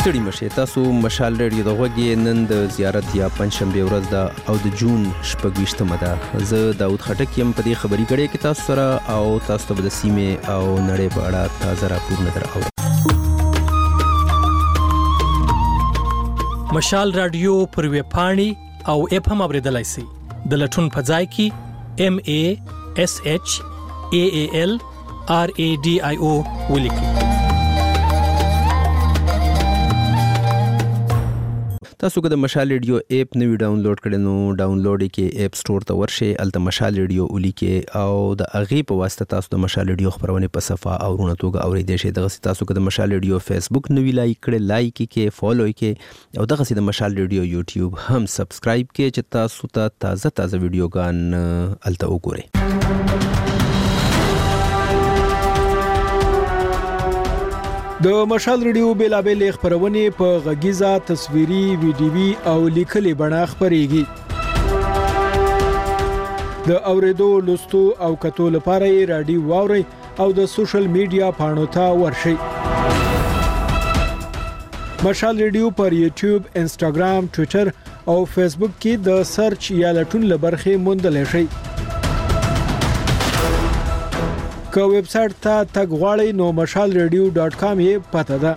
ستړي مشه تاسو مشال رادیو د غوږی نن د زیارت یا پنځشنبه ورځ ده او د جون 28مه ده. زه داود خټک يم په دې خبري کړي کې تاسو سره او تاسو ته د سیمه او نړۍ په اړه تازه راپور نظر اورئ. مشال رادیو پر ویب پاڼې او اپ هم اوریدلای شئ. د لټون په ځای کې MASHAALRADIO ولیکئ. تاسو که د مشال رادیو اپ نوی ډاونلوډ کړئ نو ډاونلوډ کې اپ سٹور ته ورشئ، الته مشال رادیو ولیکئ او د هغې په واسطه تاسو د مشال رادیو خبرونه په صفه او رونه توګه اوریدئ شئ. دغسې تاسو که د مشال رادیو فیسبوک نوی لایک کړئ، لایک کې فالو کې او دغسې د مشال رادیو یوټیوب هم سبسکرایب کې چې تاسو ته تازه ویډیوګان الته وګورئ. د مشال رادیو بیلابل خبرونه په غږیزه، تصویري، ویډیوي او لیکلي بڼه خبريږي. د اوریدو، لوستو او کتو لپاره یې رادیو واوري او د سوشل میډیا پاڼو ته ورشئ. مشال رادیو پر یوټیوب، انسټاګرام، ټوئیټر او فیسبوک کې د سرچ یا لټون لبرخه موندل شئ. که ویب سټ ته تګ غواړئ نو mashalradio.com یې پته ده.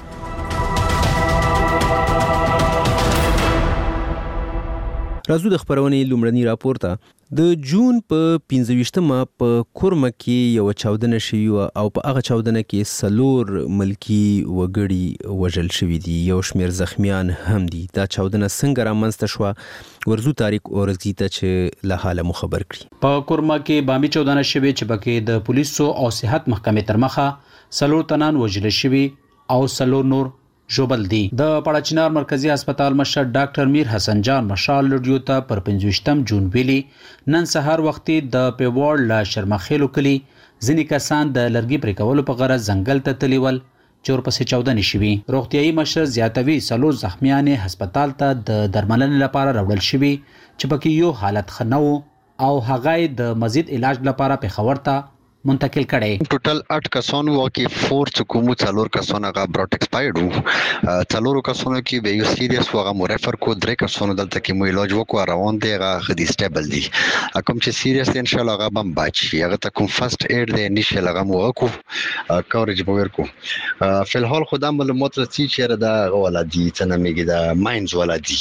راځو د خبرونې لومړني راپور ته. د جون په 15مه په کورمه کې یو چاودنه شوې او په هغه چاودنه کې 4 ملکی وګړي وژل شوي دي، یو شمېر زخمیان هم دي. دا چاودنه څنګه رامنځته شوه؟ ورزو طارق اورزګي ته چې له حاله مو خبر کړي. په کورمه کې بامي چاودنه شوې چې پکې د پولیسو او صحت محکمې تر مخه 4 تنان وژل شوي او 4 نور ژوبل دي. د پړاچنار مرکزی هسپتال مشر ډاکټر میر حسن جان مشال رادیو ته پر 25 جون ویلي نن سهار وختي د پیوړ لا شرمخېلو کلی ځینې کسان د لرګي پرې کولو په غرض ځنګل ته تلیول چې ورپسې چاودنې شوي. روغتیايي مشر زیاتوي 4 زخمیان هسپتال ته د درملنې لپاره راوړل شوي چې پکې یو حالت ښه نه و او هغه د مزید علاج لپاره پېښور ته منتقل کړي. ټوټل 8 کسان وو کې 4 چکومو 4 کسان هغه براټ ایکسپایرډ وو. 4 کسانو کې به یو سیریس وغه مو ریفر کو 3 کسانو دلته کې مو علاج وکړ روان دي هغه خدي سټیبل دي. کوم چې سیریس ان شاء الله هغه بم بچي هغه ته کوم فرست ایډ د انیشل هغه مو وکړو کورج به ورکو. په الحال خدام معلومات رسي چې دا ولادي څنګه دا ماینز ولادي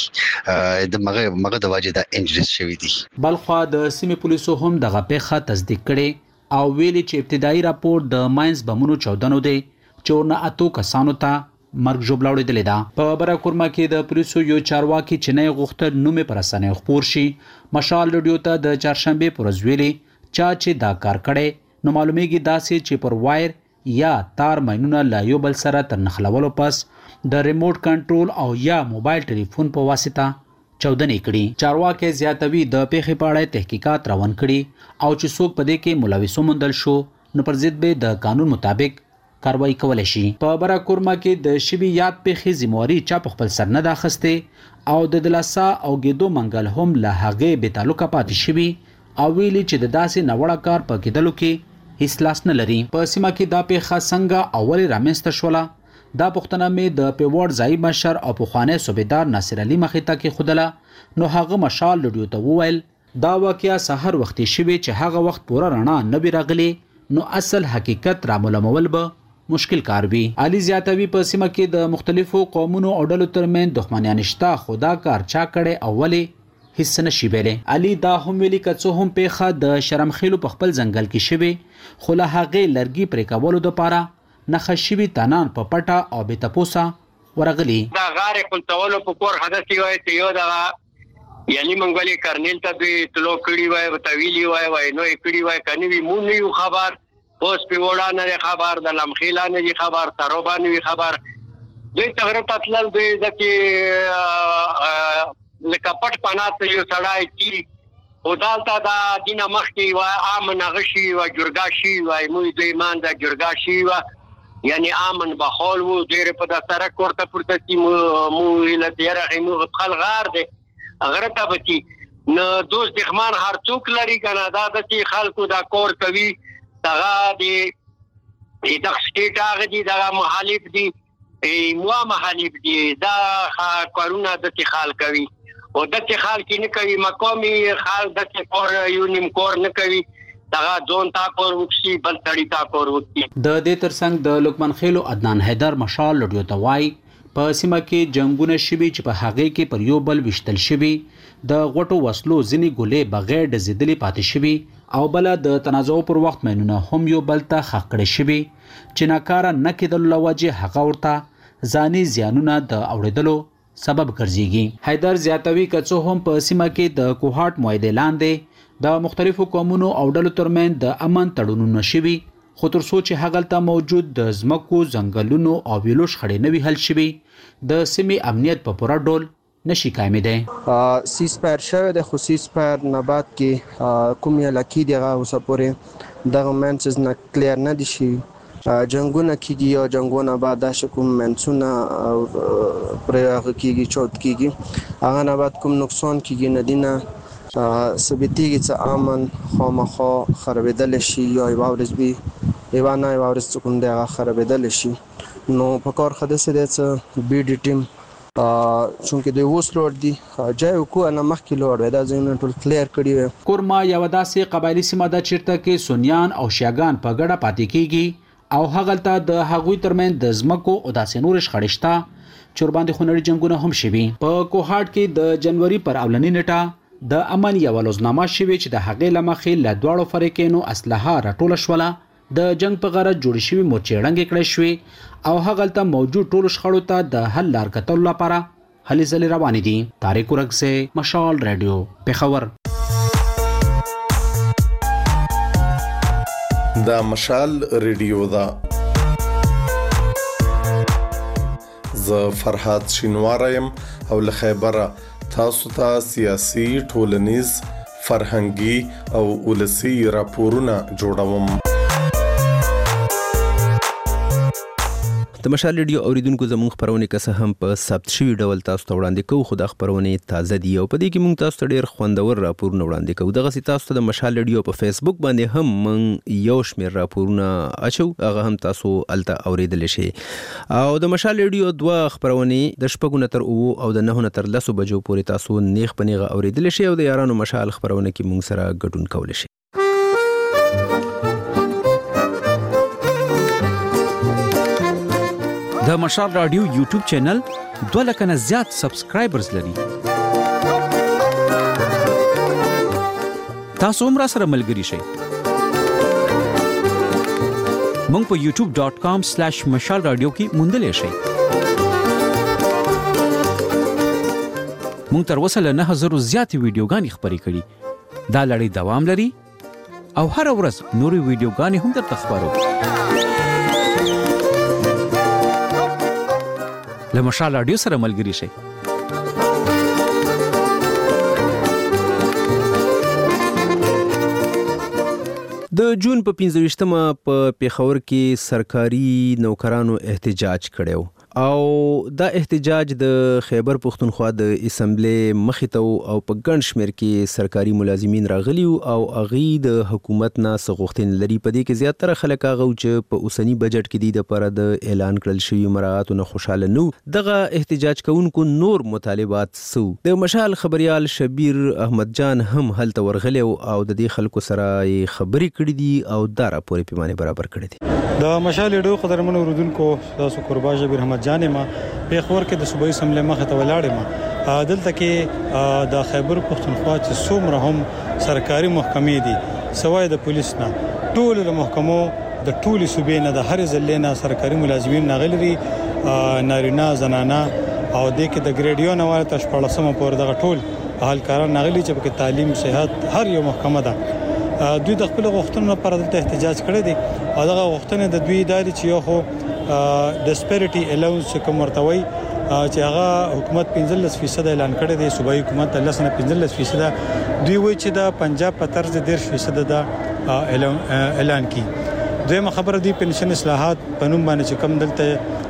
د مغه د واجب د انجریز شوی دي. بلخوا د سیمې پولیسو هم دغه پیښه تصدیق کړي او ویلي چې ابتدایي راپور د ماینز بمونو چاودنو دی چې ورنه 8 کسانو ته مرګ ژوبله وړېدلې ده. په براکورما کې د پولیسو یو چارواکي چې نه غوښتل نومې پر رسنیو خپور شي مشال رادیو ته د چهارشنبه پر ورځ ویلي چې دا کار کړي نو معلومیږي داسې چې پر وایر یا تار ماینونه لا یو بل سره تر نخلولو پس د ریموټ کنټرول او یا موبایل ټلیفون په واسطه چاودنې کړي. چارواکي زیاتوي د پیښې په اړه تحقیقات روان کړي او چې څوک په دې کې ملوث وموندل شو نو پر ضد به د قانون مطابق کاروایی کولای شي. په براکورما کې د شبي یاد پیښې ذمہواری چا په خپل سر نه داخسته او د دلاسا او ګیدو منګل هم له هغه به تعلق پاتې شوی او ویلي چې د داسې نوړه کار په کېدلو کې هیڅ لاس نه لري. په سیمه کې دا پیښه څنګه اول رامنځته شوله دا پښتنه مې د پیوړ ځای مشر او پخوانی صوبیدار ناصر علي مخې ته کې خودله نو هغه مشال رادیو ته وویل دا واقعیا سحر وختي شوی چې هغه وخت پوره رڼا نه وی راغلی نو اصل حقیقت راملمول به مشکل کار وی. علي زیاتوي په سیمه کې د مختلفو قومونو او ډلو ترمن دښمنیان شته خدا کار چا کړي اولی هیڅ نشي ویلې. علي دا هم ویلي کڅو هم پیخه د شرمخېلو په خپل ځنګل کې شوی خو له هغه لرګي پرې کولو لپاره نخښوي تنان په پټه او به تپوسا ورغلی. دا غاره کنټرول په کور حدث وي ته یو دا یعنی منګولي کرنل ته به تلو کړي وای وتویلی وای نو کړي وای کني وی مون نه خبر اوس په وړا نه خبر د لمخیلا نه خبر تروبا نه خبر دوی تغره تطلل دوی ځکه لکپټ پنات یو سړای کی ودالته دا دینه مخ کی وای امن غشي وای جرګاشي وای مو دوی مان دا جرګاشي وای یعنی امن بخول وو ډېر په دستره کوړه پورته کی مو له دیره مو خپل غار دي اگر ته بچي نو دوست دښمن هر څوک لري کنه دا د خلکو دا کور کوي دا دی د سټیټ هغه دي دا مخالف دي مو محلیب دي دا کارونه د خال کوي او د خال کې نه کوي مقامي خال د کور یونیم کور نه کوي دا ځون تا کور وکسي بل تړي تا کور وکسي د دې ترڅنګ د لقمان خیلو عدنان حیدر مشال لډیو توای په سیمه کې جنگونه شوي چې په هغه کې پر یو بل وشتل شوي د غټو وسلو ځنی ګولې بغیر د زیدلې پاتې شوي او بل د تنازع پر وخت مینونه هم یو بل ته خخ کړي شوي چې ناکاره نه کېدل لوجه هغه ورته ځاني زیانونه د اوریدلو سبب ګرځيږي. حیدر زیاتوي کڅو هم په سیمه کې د کوهات معاهده لاندې د مختلفو قومونو او ډلو ترمن د امن تړونونه شوي خو تر څو چې هغه ته موجود د زمکو ځنګلونو او ویلو شخړې نه وي حل شوي د سیمې امنیت په پوره ډول نشي کامیده. سیس پایر شوه د خصوص پایر نبات کې کوم علاقې دغه اوسه پورې دغه منسز نه کلیر نه دي شي جنگونه کیږي او جنگونه بعد د کوم منسونه پر هغه کیږي چوت کیږي هغه نه بعد کوم نقصان کیږي ندینه ثبتيږي چې امن خامخا خرابېدل شي یا یوارز بي ایوانه یوارز کوم دغه خرابېدل شي نو په کار خداسه د بي ډي ټیم چونکه د اوس لوړ دي جای کو انا مخکې لوړ دا ځینې ټول کلیر کړی کورما یو داسې قبایلی سیمه د چیرته کې سونیان او شیاغان په ګډه پاتې کیږي او هغه ته د هغوی ترمن د زمکو او داسې نور شخړشتا چورباندې خونړي جنگونه هم شوي په کوهات کې د جنوري پر اولنی نیټه د امن یو لوزنامه شوي چې د هغې لمخې له دواړو فریقینو اسلحه راټول شوله د جنگ په غرض جوړ شوی مورچېړنګ کړی شوی او هغه ته موجود ټول شخړو ته د حل لار کتل لپاره هلې ځلې روانې دي. طارق ورغسه مشال رادیو پېښور. دا مشال رادیو دا ز فرحات شینوارم او له خیبره تاسو ته سیاسي ټولنیز فرهنګي او ولسی راپورونه جوړوم. د مشال ریډیو اوریدونکو زموږ خبرونه کسه هم په ثبت شوی ډول تاسو ته وړاندې کوو خو د خبرونه تازه دي او په دې کې موږ تاسو ته ډیر خوندور راپورونه وړاندې کوو دغه تاسو ته د مشال ریډیو په فیسبوک باندې هم موږ یو شمېر راپورونه اچو هغه هم تاسو الته اوریدل شي او د مشال ریډیو دوه خبرونه د شپږو نه تر او د 9 نه تر 10 بجو پورې تاسو نیغ پنیغه اوریدل شي او د یارانو مشال خبرونه کې موږ سره ګډون کول شي. د مشال رادیو یوټیوب چینل 2 لک نه زیات سبسکرایبرز لري. تاسو هم را سره ملګري شئ. مونږ په youtube.com/mashal radio کې موندلی شئ. مونږ تر اوسه له 9000 زیاتې ویډیوګانې خپرې کړي. دا لړۍ دوام لري او هر ورځ نورې ویډیوګانې هم درته خپرو. له مشال رادیو سره ملګري شئ. د جون په 15مه په پیښور کې سرکاري نوکرانو احتجاج کړو او دا احتجاج د خیبر پښتونخوا د اسمبلی مخې ته او په ګڼ شمېر کې سرکاري ملازمین راغلي او هغوی د حکومت نه څه غوښتنې لري. په دې کې زیاتره خلک هغه چې په اوسني بجټ کې د لپاره د اعلان کړل شوي مراعاتو نه خوشاله نه دغه احتجاج کوونکو نور مطالبات سو. د مشال خبريال شبیر احمد جان هم هلته ورغلی او د دې خلکو سره خبرې کړې دي او دا راپور پیمانه برابر کړی دي. د مشال ډیرو قدرمن اوردونکو تاسو قربا شبیر احمد جان ما پیښور کې د صوبایي اسمبلی مخه ته ولاړم. دلته کې د خیبر پښتونخوا چې څومره هم سرکاري محکمې دي سوای د پولیس نه ټول له محکمو د ټولي صوبې نه د هر ځلې نه سرکاري ملازمین ناغلري نارینه زنانه او د کې د ګریډیو نه وایي تاسو په لسمه پور دغه ټول اهلکاران ناغلي چې په تعلیم صحت هر یو محکمه ده دوی د خپل غوښتنو لپاره دلته احتجاج کړی دي او دغه غوښتنې د دوی داري چې یو خو ډسپیریټي الاونس کوم ورتوي چې هغه حکومت 15% اعلان کړی دی صوبایي حکومت 15% دوی وایي چې د پنجاب په طرز 10% د اعلان کی دویمه خبره دی پنشن اصلاحات په نوم باندې چې کم دلته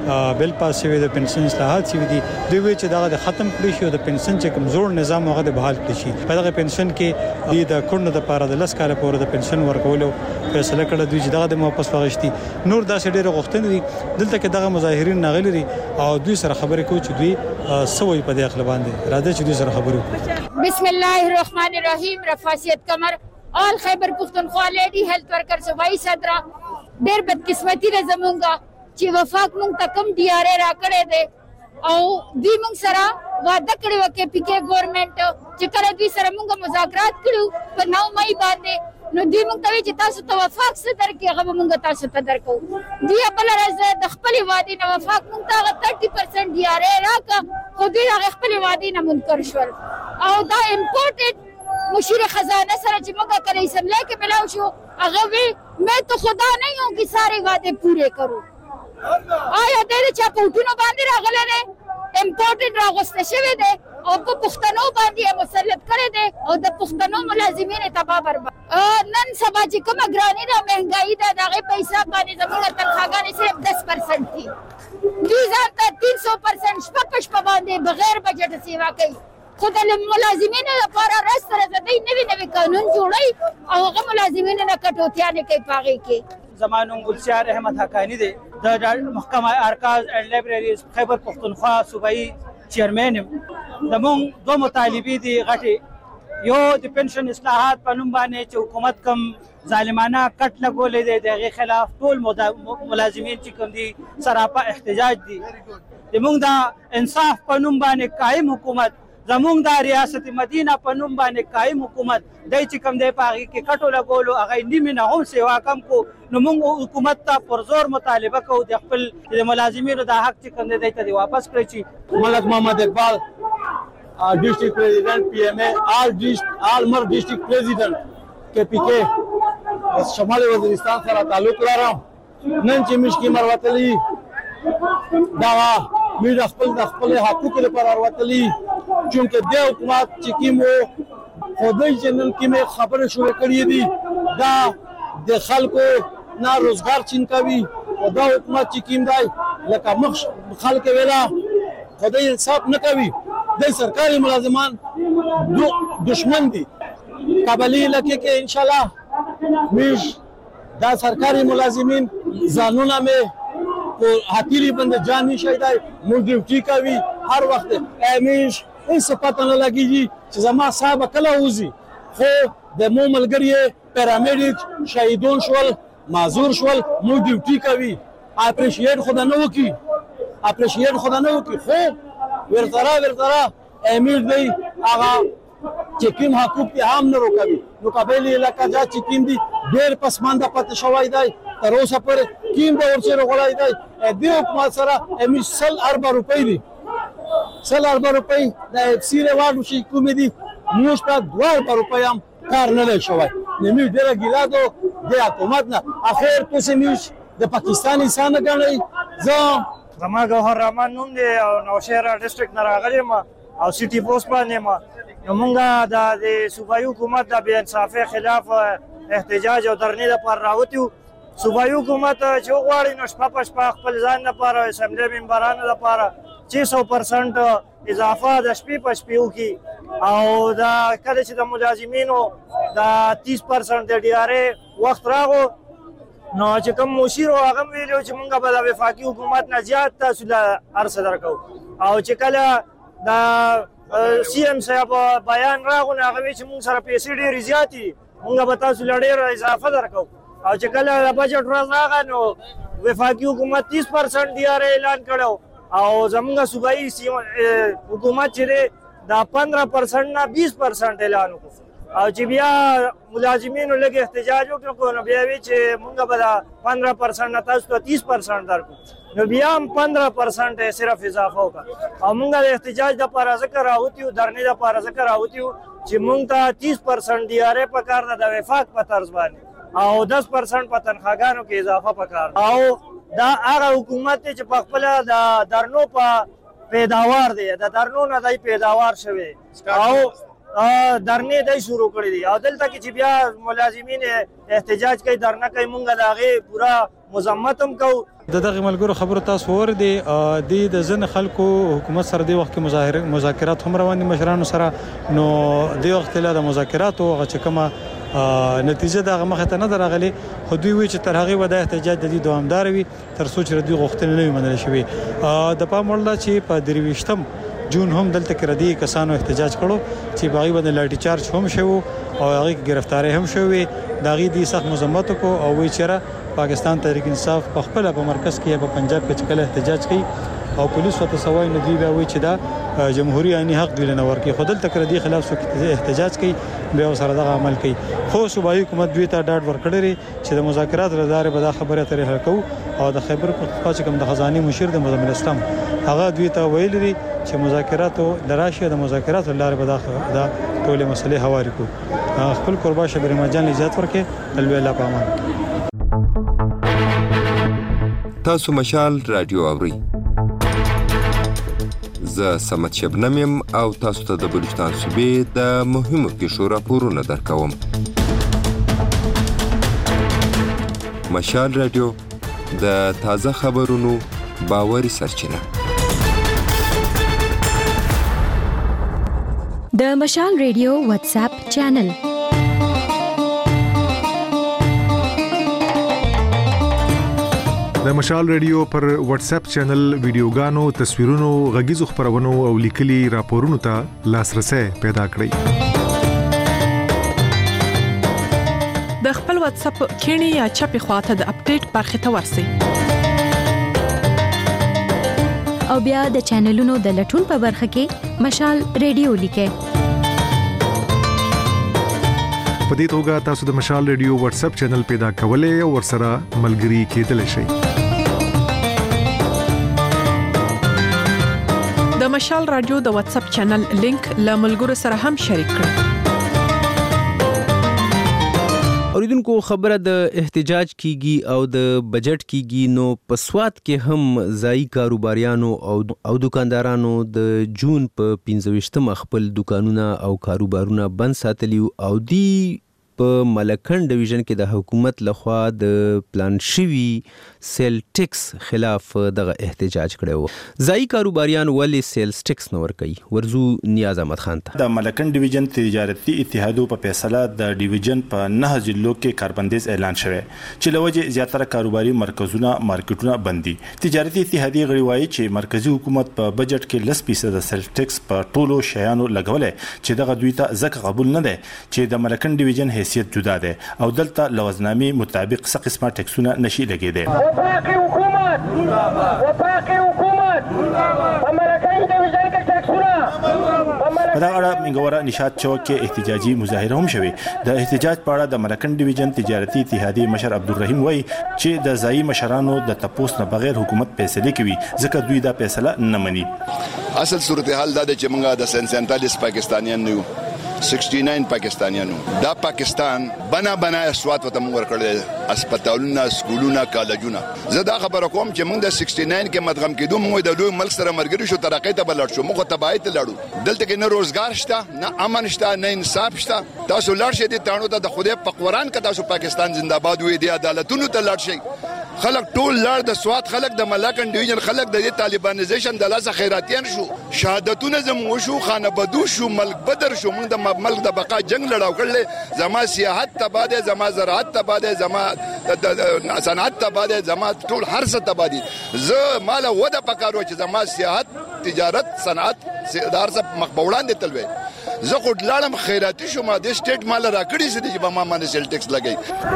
بل پاس شوی د پنشن اصلاحات شوی دي دوی وی چې دا د ختم کړی شو د پنشن چې کمزور نظام هغه د بحال کړی شي په دغه پنشن کې د کورن د لپاره د 10 کال پورې د پنشن ورکولو فیصله کړه دوی چې دغه د واپس واغشتي نور داسې ډېر غوښتنې دي دلته کې دغه مظاهرین ناغلي دي او دوی سره خبرې کوي چې دوی سوي په دې خپل باندې راځي چې دوی سره خبرې وکړي. بسم الله الرحمن الرحیم. رفاسیت کمر آل خیبر پختونخوا لیډي هیلث ورکر صوبایي صدره ډېر بدقسمتي ده زمونږه چې وفاق مونږ ته کم ډي آر اے راکړی دی او دوی مونږ سره واده کړی وه کې پي کې ګورنمنټ چې کله دوی سره مونږ مذاکرات کړي په 9 مئی باندې نو دوی مونږ ته وایي چې تاسو ته وفاق څه درکړي هغه به مونږ تاسو ته درکوو. دوی بله ورځ د خپلې وعدې نه وفاق مونږ ته هغه 30% ډي آر اے راکړه خو دوی د هغې خپلې وعدې نه منکر شول او دا امپورټډ مشیر خزانه سره چې موږ کله اسمبلی کې ملاو شو هغه وی میں تو خدا نہیں ہوں کہ سارے وعدے پورے کروں. آیا د چا په وټونو باندې راغلی دی امپورټډ راغوسته شوی دی او په پښتنو باندې مسلط کړی دی او د پښتنو ملازمین یې تباه برباد. نن سبا چې کومه ګراني ده مهنګایي ده د هغې په حساب باندې زموږ تنخواګانې صرف 10% دي. دوی ځان ته 300% شپه په شپه باندې بغیر بجټه سیوا کوي خو د ملازمینو لپاره ورځ تر ورځه دوی نوي قانون جوړوي او هغه ملازمینو نه کټوتیا نه کوي په هغې کې. زما نوم ګلشار احمد حقانی دی د محکمه ارکاز اینڈ لایبرریز خیبر پختونخوا صوبایي چیرمین یم. زموږ دوه مطالبې دي غټې یو د پنشن اصلاحات په نوم باندې چې حکومت کم ظالمانه کټ لګولی دی د هغې خلاف ټول ملازمین چې کوم دي سراپا احتجاج دي. زموږ د انصاف په نوم باندې قایم حکومت زموږ د ریاست مدینه په نوم باندې قایم حکومت دی چې کوم دی په هغې کې کټو لګولو هغه نیمې نه هم سیوا کم کو نو موږ حکومت ته پرزور مطالبه کوو د خپل د ملازمینو د حق چې کوم دی دی ته د واپس کړی شي. ملک محمد اقبال ډسټرکټ پریزیډنټ پی ایم اے آل مر ډسټرکټ پریزیډنټ کې پی کې شمال وزیرستان سره تعلق لرم. نن چې مشکې مروتلی دا موږ خپل حقوقو لپاره وروتلي چونکه د حکومت چې کوم خدای چې نن کوم خبره شروع کړې دي دا د خلکو نه روزګار چین کوي او دا حکومت چې کوم دی لکه مخ خلک ویلا خدای انصاف نه کوي د سرکاري ملازمان دشمن دي. قبلي لکه کې ان شاء الله موږ دا سرکاري ملازمین ځانونه مې حتیری بند جان نشي دی موږ ډیوټي کوي هر وخت امیش هیڅ پته نه لګیږي چې زما صاحب کله وځي خو د مو ملګری پیرامیډیک شهیدون شول معذور شول موږ ډیوټي کوي اپریشیټ خدا نه وکي خو ورترا امیر دی هغه چې کوم حقوق ته هم نه روکوي نو قبایلی علاقہ جا چې کوم دي ډېر پسمانده پته شوی دی تر اوسه پورې کوم به ورسره غوړای دی د حکومت سره امیر 100 روپۍ دي 100 روپۍ د اف سی ریوارډ شي کوم دي موږ په 2 روپۍ هم کار نه لای شوی نو ډېر ګیلادو د حکومت نه اخر پوسې موږ د پاکستان انسان غنئ زما ګوهر رحمان نوم دی او نوشهره ډسټرکټ نه راغلی یم او سیټي پوسټ باندې یم. نو موږ د صوبایي حکومت د بې انصافۍ خلاف احتجاج او درنې لپاره راوتي یو. صوبایي حکومت چې وغواړي نو شپه په شپه خپل ځان لپاره اسمبلي ممبرانو لپاره 600% اضافه د شپې په شپې وکړي او دا کله چې د ملازمینو د 30% د ډي آر اے وخت راغو نو چې کوم مشیر هغه ویلو چې موږ به د وفاقي حکومت نه زیات تاسو له هر څه درکو او چې کله د سی ایم صاحب بیان راغو نو هغه چې موږ سره پیسې ډېرې زیاتې دي موږ به تاسو له ډېره اضافه درکو او چې کله د بجټ ورځ راغی نو وفاقي حکومت 30% ډي آر اے اعلان کړی او زموږ صوبایي حکومت چې دی دا 15% نه 20% اعلان وکړو او چې بیا ملازمینو لږ احتجاج وکړو نو بیا وی چې موږ به دا 15% نه تاسو ته 30% درکړو نو بیا هم 15% صرف اضافه وکړه او موږ د احتجاج لپاره ځکه راوتي یو درنې لپاره ځکه راوتي یو چې موږ ته 30% ډي آر اے پکار ده د وفاق په طرز باندې او 10% په تنخواګانو کې اضافه پکار او دا هغه حکومت چې په خپل د درنو په پیداوار دی د درنو نه دای پیداوار شوی او درنې دای شروع کړې دي او دلته کې چې بیا ملازمین احتجاج کوي درنه کوي مونږ د هغې پوره مذمت هم کوو. دغه ملګرو خبرو تاسو وردی د ځن خلکو حکومت سره د وخت کې مذاکرات هم روان دي مشرانو سره، نو د وخت له د مذاکراتو هغه چې کومه نتیجه دغه مخه ته نه درغلي، خو دوی وی چې تر هغه ودا احتجاج د دې دوامدار وي تر څو چې دوی غوښتنې نه منل شي. د پام وړ چې په 23 جون هم دلته کې ردی کسانو احتجاج کړو چې باغی باندې لاټي چارج هم شوی او هغه گرفتاری هم شوی، داغي دي سخت مذمت کو او وی چیرې پاکستان تحریک انصاف په خپل په مرکز کې په پنجاب کې چکل احتجاج کوي او پولیس وته سوای نه دی وی چې دا جمهوریت عیني حق دی نه ورکی خودل تک ردی خلاف سو احتجاج کوي بیا سره دغه عمل کوي. خو صوبایي حکومت دوی ته ډاډ ورکړی چې د مذاکرات لپاره به دا خبره ترې حل کوو او د خیبر پختونخوا چې کوم د خزاني مشیر د مزمن اسلام هغه دوی ته ویل دي چې مذاکراتو لراشه د مذاکراتو لپاره به دا ټول مسلې هواري کو. خپل قربا شبیر مجان لجات ورکه تلوي الله پامان. تاسو مشال رادیو اوري. زه سمت شبنم يم او تاسو ته د بلوچستان صوبې د مهمو پیښو راپورونه درکوم. مشال رادیو د تازه خبرونو باوري سرچینه. د مشال ریډیو واتس اپ چینل. د مشال ریډیو پر واتس اپ چینل ویډیوګانو، تصویرونو، غږیزو خبرونو او لیکلي راپورونو ته لاسرسي پیدا کړئ. د خپل واتس اپ کینی یا چپی خواته د اپډیټ برخه ته ورسئ او بیا د چینلونو د لټون په برخه کې مشال ریډیو لیکئ. په دې توګه تاسو د مشال ریډیو واتس اپ چینل پیدا کولای او ورسره ملګري کېدلی شئ. د مشال رادیو د واتس اپ چینل لینک له ملګرو سره هم شریک کړئ. اوریدونکو خبره د احتجاج کیږي او د بجټ کیږي، نو په سواد کې هم ځای کاروباریانو او دکاندارانو د جون په 15 خپل دکانونه او کاروبارونه بند ساتلی او دی په ملکن ډیویژن کې د حکومت لخوا د پلان شوی سیل ټیکس خلاف دغه احتجاج کړو. ځای کاروباریان ولې سیلز ټیکس نه ورکوي؟ ورزو نیاز احمد خان ته. د ملکن ډیویژن تجارتي اتحادو په فیصله د ډیویژن په 9 ضلعو کې کاربندیز اعلان شوی چې لوجه زیاتره کاروباري مرکزونه مارکیټونه بندي. تجارتي اتحادیه غړي وایي چې مرکزی حکومت په بجټ کې 10% سیل ټیکس په ټولو شیانو لګولې چې دغه دوی ته ځکه قبول نه ده چې د ملکن ډیویژن حیثیت جدا ده او دلته لوزنامې مطابق څه قسمه ټیکسونه نشي لګیدي. وفاقي حکومت امریکایي ډیویژن کې ټیکسونه په دا اړه منګوره نشاط چوک کې احتجاجي مظاهره هم شوه. د احتجاج په اړه د ملکن ډیویژن تجارتي اتحادیه مشر عبدالرحیم وایي چې د ځای مشرانو د تپوس نه بغیر حکومت فیصله کوي ځکه دوی دا فیصله نه مني. اصل صورتحال دا چې موږ د 47 پاکستانیان نه 69 پاکستانیانو دا پاکستان بنا اسوات وته موږ ورکړل هسپتالونه، سکولونه، کالجونه. زه دا خبره کوم چې موږ د 69 کې مدغم کېدو، موږ د دوی ملک سره مرګري شو، ترقې ته بلړ شو، موږ تباہی ته لاړو. دلته کې نه روزګار شته، نه امن شته، نه انصاف شته. تاسو لاړ شئ د تانو ته د خدای په قرآن کې تاسو پاکستان زنده‌باد وي، د عدالتونو ته لاړ شئ. خلک ټول لار د سواد خلک د ملکن ډیویژن خلک د طالبانیزیشن د لاسه خیراتیان شو، شهادتونه زموږ شو، خانه بدو شو، ملک بدر شو. موږ د ملک د بقا جنگ لړاو کړل. زما سیاحت تباہ ده، زما زراعت تباہ ده، زما صنعت تباہ ده، زما ټول هر څه تباہ دي. زه مال وده پکارو چې زما سیاحت، تجارت، صنعت دار څه مقبولان دي تلوي. زه خو لاړم خیراتی شو، ما د سټیټ مال راکړی سي چې ما باندې سیل ټیکس لګي.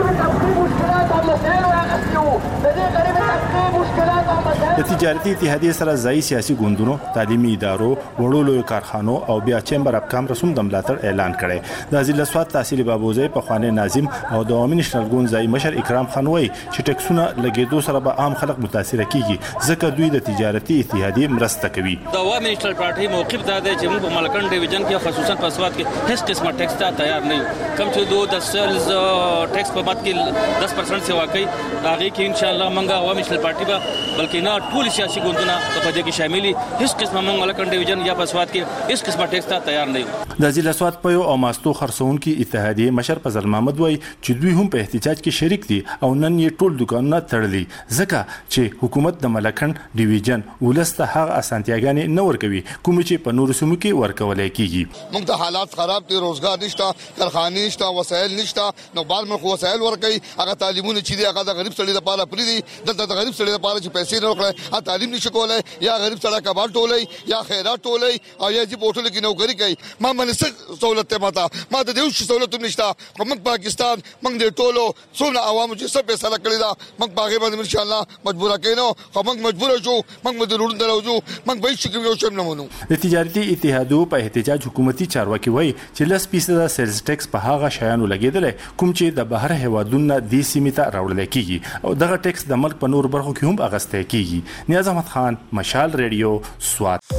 د تجارتي اتحادیه سره ځای سیاسي ګوندونو، تعلیمي ادارو، وړولو کارخانو او بیا چیمبر اف کامرس هم د ملاتړ اعلان کړي. د ضلع سواد تحصیل بابوزي په خوانه ناظم او د عوامي نشنل ګوند ځای مشر اکرام خان وایي چې ټیکسونه لګیدو سره به عام خلک متاثر کیږي ځکه دوی د تجارتي اتحادیه مرسته کوي. د عوامي نشنل پارټي موقف دا دی چې موږ په ملکن ډیویژن کې خصوصا په سواد کې هیڅ قسمه ټیکس ته تیار نه یو. کم چې د سیلز ټیکس په مات کې 10% سیوا کوي، هغه کې ان شاء الله موږ عوامي نشنل پارټي به بلکې نه ټول سیاسي ګوندونه په دې کې شاملي. هیڅ قسمه موږ ملکن ډیویژن یا په سواد کې هیڅ قسمه ټیکس ته تیار نه یو. د ضلع سوات پيو او ماستو خرڅونکو اتحادیه مشر فضل محمد وای چې دوی هم په احتجاج کې شریک دي او نن یې ټول دکانونه تړلي ځکه چې حکومت د ملکند ډیویژن ولسته هغه اسانتیاګانې نه ورکوي کوم چې په نورو سیمو کې ورکول کیږي. موږ ته حالات خراب دي، روزګار نشته، کارخانې نشته، وسایل نشته، نو بار مخ وسایل ورکوي. هغه تعلیمونه چې دی هغه د غریب سړي لپاره پری دي، دلته د غریب سړي لپاره چې پیسې نه ورکړي تعلیم نشي کولای، یا غریب سړی کباړ ټولای یا خیرات ټولای او یا چې پورټل کې نوکری کوي. ما منسق سہولت ته ما ته د یو سہولت نشته. موږ پاکستان موږ د ټولو څونه عوامو چې څه فیصله کړی دا موږ باغې باندې ان شاء الله مجبور کینو. موږ مجبور شو، موږ د روډ دروځو، موږ به شي یو شم نه مونږ. د تجارتي اتحادو په احتجاج حکومتي چارواکي وایي چې 10% سیلز ټیکس په هغه شیانو لګیدل کوم چې د بهر هوادونو د سیمې ته راوړل کیږي او دغه ټیکس د ملک په نور برخو کې هم اغسته کیږي. نیاز احمد خان، مشال ریډیو، سوات.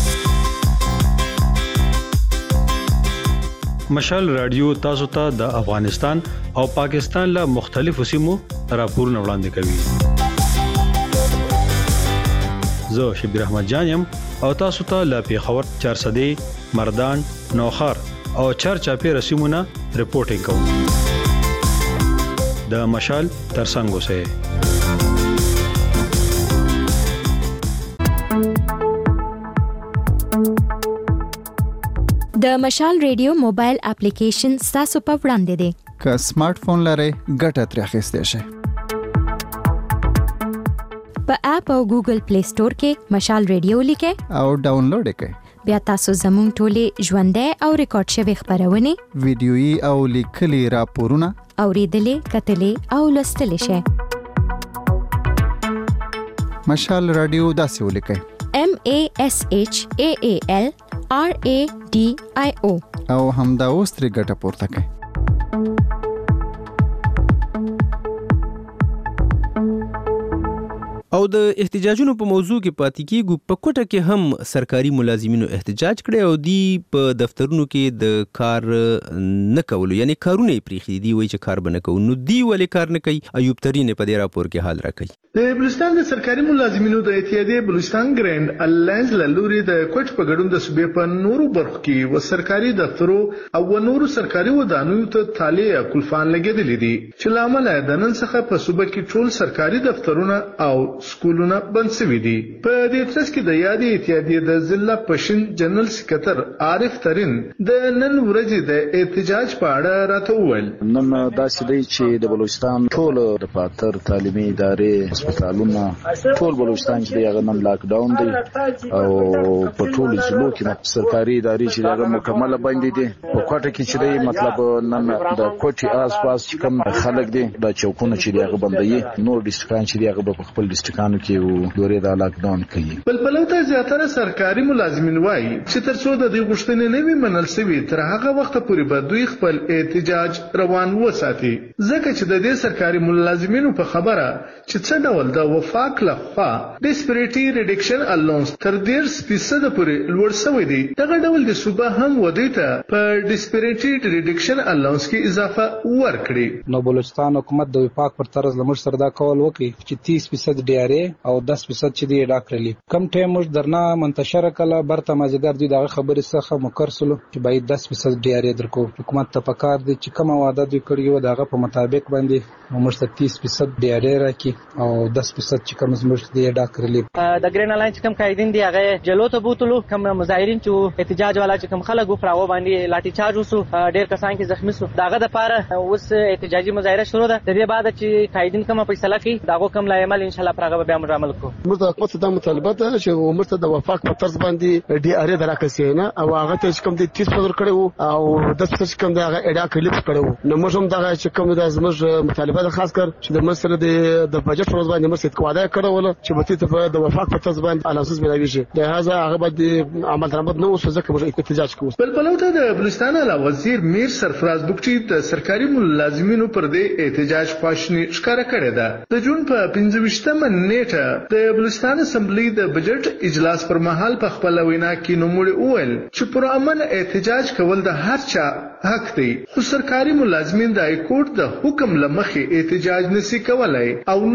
مشال رادیو تاسو ته د افغانستان او پاکستان له مختلفو سیمو راپورونه وړاندې کوي. زه شبیر احمد جان یم او تاسو ته له پیښور، چارسدې، مردان، نوخار او چارچاپیر سیمونه رپورټینګ کوم. د مشال ترڅنګ اوسئ. د مشال ریډیو موبایل اپلیکیشن تاسو په وړاندې دی. که سمارټ فون لرئ ګټه ترې اخیستی شئ. په اپ او ګوګل پلی سٹور کې مشال ریډیو لیکئ او ډاونلوډ کړئ. بیا تاسو زموږ ټولې ژوندۍ او ریکارډ شوي خبرونه، ویډیويي او لیکلي راپورونه اوریدلې، کتلې او لوستلې شئ. مشال رادیو داسې ولیکئ: MASHAALRADIO او همدا اوس ترې ګټه پورته کړئ. او د احتجاجونو په موضوع کې پاتې کیږو. په کوټه کې هم سرکاري ملازمینو احتجاج کړي او دی په دفترونو کې د کار نه کولو، یعنی کارونه یې پریښي دي، وایي چې کار به نه کوو. نو دی ولې کار نه کوي؟ ایوب ترین په دې راپور کې حال راکوي. د بلوچستان د سرکاري ملازمینو د اتحادیې بلوچستان ګرینډ الاینس له لوري د کوټ په ګډون د صوبې په نورو برخو کې و سرکاري دفترو او نورو سرکاري ودانیو ته تالې یا کلفان لګېدلې دي چې له امله د نن څخه په صوبه کې ټول سرکاري دفترونه او سکولونه بند شوي دي. په دې ترڅ کې د یادې اتحادیې د ضلع پشین جنرال سکرټر عارف ترین د نن ورځې د احتجاج په اړه راته وویل: نن داسې دی چې د بلوچستان ټول دفاتر، تعلیمي ادارې، هسپتالونه، ټول بلوچستان چې هغه نن لاک ډاون دی او په ټول ضلعو کې سرکاري ادارې چې هغه مکمل بند دي. په کوټه کې چې دی مطلب نن د کوټي آس پاس کوم خلک دي د چوکونه چې هغه بندي، نور ډیسټریکټان چې هغه په خپل ډیسټریکټانو کې دورې د لاک ډاون کوي. بلبلو ته زیاتره سرکاري ملازمین وایي چې تر څو د دې غوښتنې نه وي منل شوي تر هغه وخت پورې به دوی خپل احتجاج روان وساتي. ځکه چې د دې سرکاري ملازمینو په خبره چې څه ډول د وفاق لخوا ډیسپریټي ریډکشن الاونس تر 10% پورې لوړ شوی دی، دغه ډول د صوبه هم ودی ته په ډیسپریټي ریډکشن الاونس کې اضافه ورکړي. نو بلوچستان حکومت د وفاق پر طرز لمر سره دا کول وکړي چې 30% ډي ار اي او 10% چې دی ډاکټرلی کم ټیم مش درنا منتشر کله برته مازیګر دی دغه خبرې څخه مکرسلو چې باید 10% ډي ار اي درکو. حکومت ته پکار دی چې کوم وعده دوی کړی و دغه په مطابق باندې موږ 30% ډي ار اي راکې او 10% چې کوم زموږ دی ډاکټرلی. د ګرین الاینس کوم قائدین دی هغه جلو ته بوتلو، کوم مظاهرین چې احتجاج والا چې کوم خلک وفراو باندې لاټي چارج وسو، ډیر کسان کې زخمی شو. داغه د پاره اوس احتجاجي مظاهره شروع ده. د دې بعد چې قائدین کوم فیصله کوي داغه کوم لا عمل ان شاء الله پرغه به موږ عمل کوو. موږ د حکومت د مطالبه ده چې عمرته د وفاق په طرز باندې ډي ار اي دراکسي نه او هغه ته کوم د 30% کړو او 10% کوم دا اډا کلیپ کړو. نو موږ هم دا چې کوم د زموږ مطالبه ده خاص کر چې د مسله د بجټ پر ځای موږ ست کوه کړو چې به ته د وفاق په طرز باندې الاساس ملاوي شي. لہذا هغه باندې عمل درآمد نو اوس ځکه موږ احتجاج کوو. بلبلو ته د بلوچستان علاوه وزیر میر سرفراز بوکچی د سرکاري ملازمینو پر دې احتجاج خواشنی ښکارا کړې ده. د جون په 25مه نیټه د بلوچستان اسمبلی د بجټ اجلاس پر مهال په خپل وینا کې نوموړي وویل چې پر امن احتجاج کول د هر چا حق دی، خو سرکاري ملازمین د هایکورټ د حکم لمخې احتجاج نشي کولای او نه هم دوی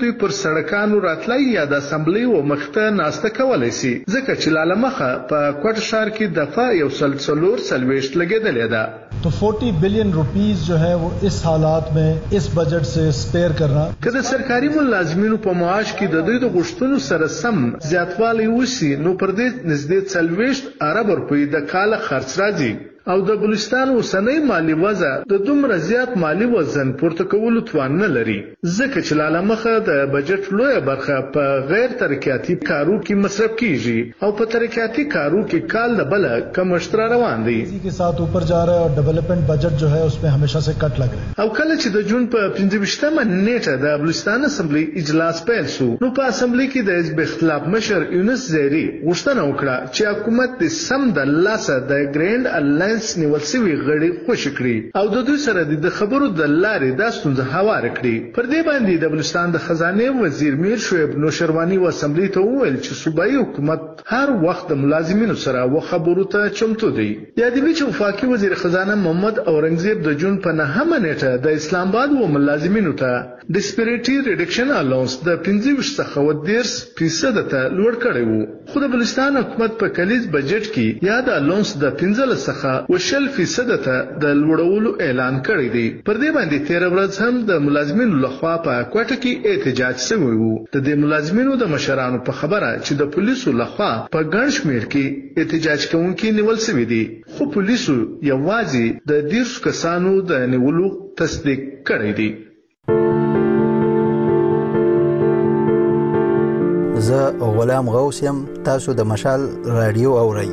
دوی پر سړکانو راتلای یا د اسمبلی و مخته ناسته کولای شي ځکه چې لاله مخه په کوټ ښار کې دفعه یو سلسلور سلويشت لګیدلې ده. तो 40 billion rupees जो है वो इस हालात में इस बजट से स्पेयर करना که د سرکاري ملازمینو په معاش کې د دوی د غوښتنو سره سم زیاتوالی وشي نو پر دې نږدې 40 ارب روپۍ د کال خرڅ راځي او د بلوچستان اوسنۍ مالی وضع د دومره زیات مالی وزن پورته کولو توان نه لري ځکه چې لاله مخه د بجټ لویه برخه په غیر ترقیاتي کارو کې مصرف کیږي او په ترقیاتي کارو کې کال د بل کمښت روان دی. اسی के साथ ऊपर जा रहा है और डेवलपमेंट बजट जो है उसमें हमेशा से कट लग रहा है. او کله چې د جون په 15مه نیټه د بلوچستان اسمبلی اجلاس پیل شو نو په اسمبلی کې د حزب اختلاف مشر یونس زیری غوښتنه وکړه چې حکومت د سم د لاسه د ګرینډ الاینس نیول شوی غړي خوشی کړي او د دوی سره د خبرو د لارې د ستونزه هوار کړي. پر دې باندې د بلوچستان د خزانه وزیر میر شعیب نوشروانی و اسمبلی ته وویل چې صوبایي حکومت هر وخت د ملازمینو سره و خبرو ته چمتو دی. یادوي چې وفاقي وزیر خزانه محمد اورنګزیب د جون په 9مه نیټه د اسلام آباد و ملازمینو ته ډسپریټي ریډکشن الاونس د 25 څخه 10% ته لوړ کړی وو خو د بلوچستان حکومت په کلیز بجټ کې یا د الاونس د 15 څخه 10% ته د لوړولو اعلان کړی دی. پر دې باندې 13 ورځ هم د ملازمینو لخوا په کوټه کې احتجاج شوی وو. د دې ملازمینو د مشرانو په خبره چې د پولیسو لخوا په ګڼ شمېر کې احتجاج کوونکي نیول شوي دي خو پولیسو یوازې د 10 کسانو د نیولو تصدیق کړی دی. زه غلام غوث یم تاسو د مشال رادیو اورئ.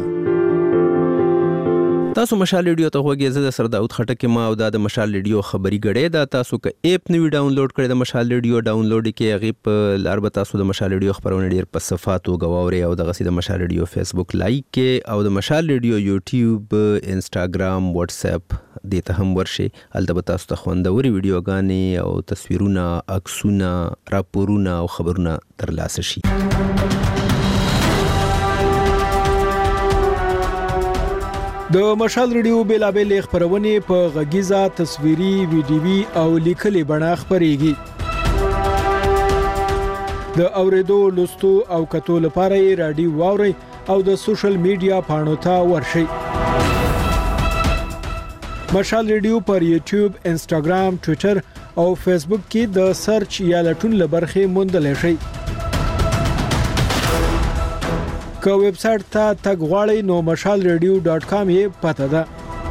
تاسو مشال ریډیو ته وګورئ. زه د سر داود خټک ما او د مشال ریډیو خبري غړې دا تاسو که اپ نوی ډاونلوډ کړئ د مشال ریډیو ډاونلوډ کې غیب لار به تاسو د مشال ریډیو خبرونه ډیر په صفاتو غواوري او د غسي د مشال ریډیو فیسبوک لایک کې او د مشال ریډیو یوټیوب انستګرام واتس اپ د ته هم ورشي. البته تاسو ته خوندوري ویډیوګانې او تصویرونه عکسونه راپورونه او خبرونه ترلاسه شي. د مشال ریډیو بیلابل خبرونه په غږیزه تصویري ویډیوي او لیکلي بڼه خبريږي. د اوریدو لوستو او کتو لپاره رادیو واوري او د سوشل میډیا پاڼو ته ورشي. مشال ریډیو پر یوټیوب، انستګرام، ټوئیټر او فیسبوک کې د سرچ یا لټون لبرخه موندل شي. که ویب سټ ته تګ غواړئ نو mashalradio.com یې پته ده.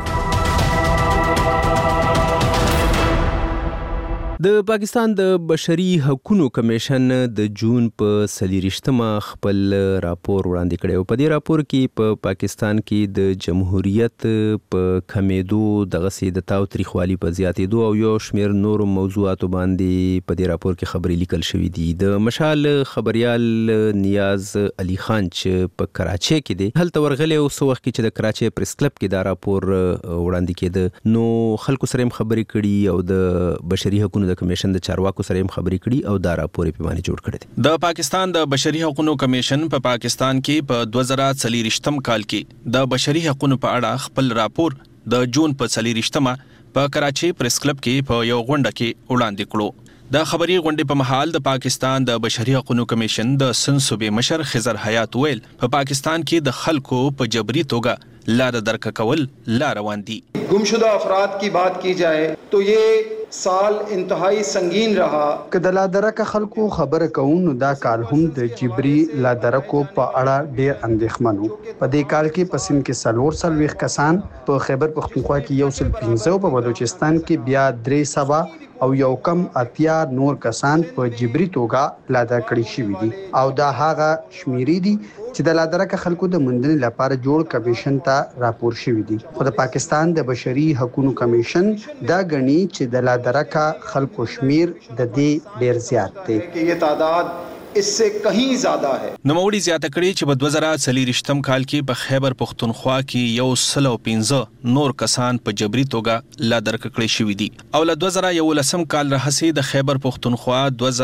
د پاکستان د بشري حقوقو کمیشن د جون په 23مه خپل راپور وړاندې کړی او په دې راپور کې په پاکستان کې د جمهوریت په کمیدو دغه سي د تاوتریخوالي په زیاتېدو او یو شمېر نور موضوعاتو باندې په دې راپور کې خبرې لیکل شوې دي. د مشال خبريال نیاز علي خان چې په کراچۍ کې دی هلته ورغلی او څو وخت کې چې د کراچۍ پریس کلب کې دا راپور وړاندې کېده نو خلکو سره هم خبرې کړي او د بشري حقوقو د کمیشن د چارواکو سره هم خبرې کړي او دا راپور په باندې جوړ کړی دی. د پاکستان د بشري حقوقو کمیشن په پاکستان کې په 2023م کال کې د بشري حقوقو په اړه خپل راپور د جون په 23مه په کراچۍ پریس کلب کې په یو غونډه کې وړاندې کړو. د خبري غونډې په محل د پاکستان د بشري حقوقو کمیشن د سن صوبې مشر خضر حیات ویل په پاکستان کې د خلکو په جبري توګه لار درک کول لا روان دي. गुमशुदा अफराद की बात की जाए तो ये साल इंतहाई संगीन रहा. که د لادرکه خلکو خبره کوو دا کال هم د جبري لادرکو په اړه ډېر اندېښمنو. په دې کال کې په سند کې 440 کسان، په خیبر پختونخوا کې 115 په بلوچستان کې بیا 300 او یو کم اتیا نور کسان په جبري توګه لاده کړی شوي دي او دا هغه شمیرې دي چې د لادرکه خلکو د موندنې لپاره جوړ کمیشن ته راپور شوی دي. خو د پاکستان د بشري حقوقو کمیشن دا غني چې د لادرکه خلکو شمیر د دې ډیر زیات دی. یہ تعداد इससे कहीं ज्यादा है। نوموړي زیاته کړي چې په 2023م کال کې په خیبر پختونخوا کې 115 نور کسان په جبري توګه لا درکړې شوې دي او له 2011 کال راهسي د خیبر پختونخوا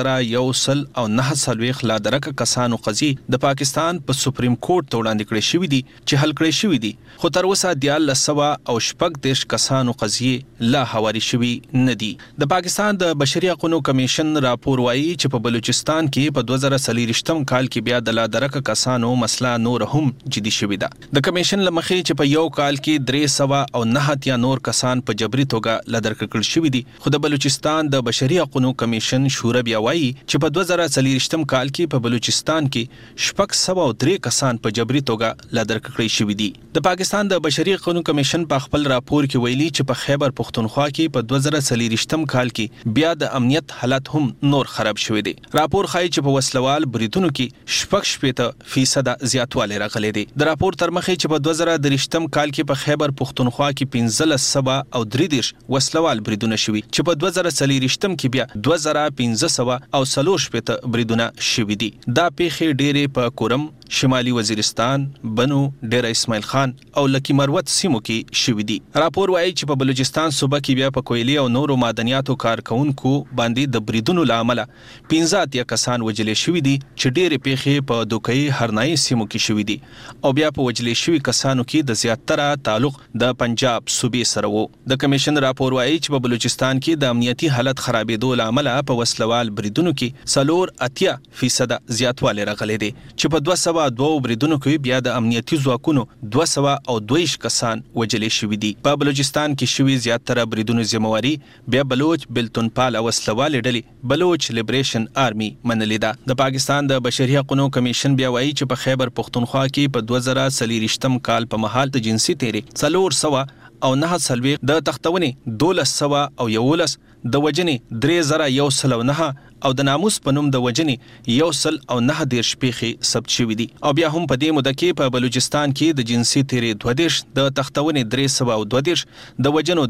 2109 لا درک کسانو قضیې د پاکستان په سپریم کورټ ته وړاندې کړې شوې دي چې حل کړې شوې دي خو تر اوسه 1914 کسانو قضیې لا حوالي شوې نه دي. د پاکستان د بشري حقوقو کمیشن راپور وايي چې په بلوچستان کې په 2023م کال کې بیا د لا درک کسانو مسله نور هم جدي شوې ده. د کمیشن لمخې چې په یو کال کې 309 نور کسان په جبري توګه لا درک کړل شوې دي خو د بلوچستان د بشري حقوقو کمیشن شورا بیا وايي چې په 2023م کال کې په بلوچستان کې 603 کسان په جبري توګه لا درک کړل شوې دي. د پاکستان د بشري حقوقو کمیشن په خپل راپور کې ویلي چې په خیبر پختونخوا کې په 2023م کال کې بیا د امنیت حالت هم نور خراب شوې دي. راپور ښایي چې په وسلوال بریدونو کې 60% زیاتوالی راغلی دی. د راپور تر مخې چې په 2023م کال کې په خیبر پختونخوا کې 1533 وسلوال بریدونه شوي چې په 2023م کې بیا 2540 بریدونه شوي دي. دا پیښې ډېرې په کورم، شمالي وزیرستان، بنو، ډیره اسماعیل خان او لکی مروت سیمو کې شوي دي. راپور وايي چې په بلوچستان صوبه کې بیا په کویلي او نورو معدنیاتو کارکونکو باندې د بریدونو له امله 15 کسان وجلې شوي دي چې ډېرې پیښې په دوکۍ هرنایي سیمو کې شوي دي او بیا په وجلې شوي کسانو کې د زیاتره تعلق د پنجاب صوبې سره وو. د کمیشن راپور وايي چې په بلوچستان کې د امنیتي حالت خرابېدو له امله په وسلوال بریدونو کې 80% زیاتوالی راغلی دی چې په 202 بریدونو کې بیا د امنیتي ځواکونو 222 کسان وجلې شوي دي. په بلوچستان کې شوي زیاتره بریدونو ذمہواري بیا بلوچ بلتون پال او وسلوالې ډلې بلوچ لیبریشن آرمي منلې ده. د پاکستان د بشري حقوقو کمیشن بیا وایي چې په خیبر پختونخوا کې په 2023م کال په مهال د جنسي تیرې 409 د تختونې 1211 د وجنې 3109 او د ناموس په نوم د وجنې 109 پیښې ثبت شوې دي او بیا هم په دې موده کې په بلوچستان کې د جنسي تیرې 22 د تختونې 322 د وجنو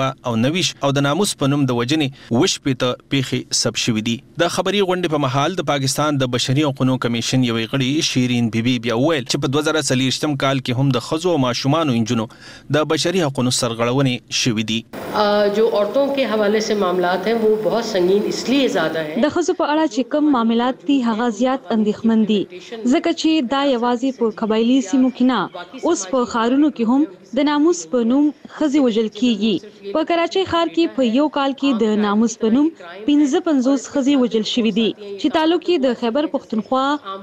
390 او د ناموس په نوم د وجنې 20 پیښې ثبت شوې دي. د خبري غونډې په مهال د پاکستان د بشري حقوقو کمیشن یوې غړي شیرین بیبي بیا ویل چې په 2023م کال کې هم د خزو او ماشومانو انجونو د بشري حقوقو سرغړونې شوې دي. जो औरतों के हवाले से मामलात हैं वो बहुत संगीन इसलिए ज्यादा हैं د خزو په اړه چې کوم معاملات دي هغه زیات اندېښمن دي ځکه چې دا یوازې په قبایلی سیمو کې نه اوس په ښارونو کې هم د ناموس په نوم خزي وژل کیږي. په کراچۍ ښار کې په یو کال کې د ناموس په نوم 55 خزي وژل شوي دي چې تعلق یې د خیبر پختونخوا،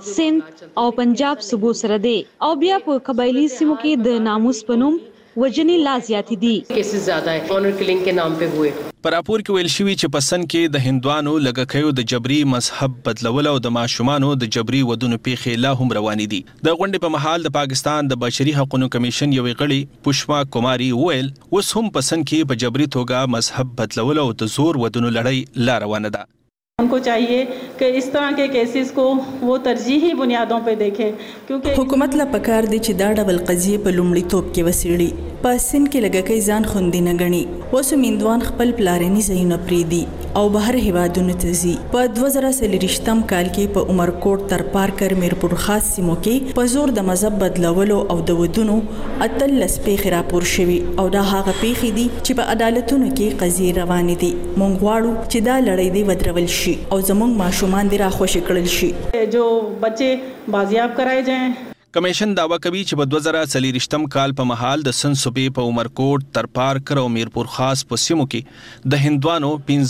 سند او پنجاب صوبو سره دی او بیا په قبایلی سیمو کې د ناموس په نوم وجنی لا زیاتی دي. کیسز زیاده ہے آنر کلنگ کے نام پہ ہوئے. په راپور کې ویل شوی چې پسند کې د هندوانو لګکیو د جبري مذهب بدلول او د ماشومانو د جبري ودونو پیښې لا هم روانې دي. د غونډې په مهال د پاکستان د بشري حقوقو کمیشن یوې غړي پشما کماری ویل اوس هم پسند کې په جبري توګه مذهب بدلول او د زور ودونو لړۍ لا روانه ده. उनको चाहिए कि इस तरह के केसेस को वो तरजीही बुनियादों पे देखें क्योंकि حکومت لا پکار دی چې دا ډول قضیه په لومړی توپ کې وسیړي. په سن کې لګکې ځان خوندې نه غني اوس میندوان خپل پلارني ځایونه پریدي او بهر هیوادونو ته ځي. په 2023م کال کې په عمرکوټ تر پارکر میرپور خاص سیمو کې په زور د مذهب بدلولو او د ودونو اتلس پیښې راپور شوي او دا هغه پیښې دي چې په عدالتونو کې قضیې روانې دي. مونږ غواړو چې دا لړۍ دې ودرول شي او زموږ ماشومان دې راخوشي کړل شي जो बच्चे बाजियाब कराए जाएं. کمیشن داوا کوي چې په 2023م کال په مهال د سن صوبې په عمرکوټ، ترپارکر او میرپور خاص په سیمو کې د هندوانو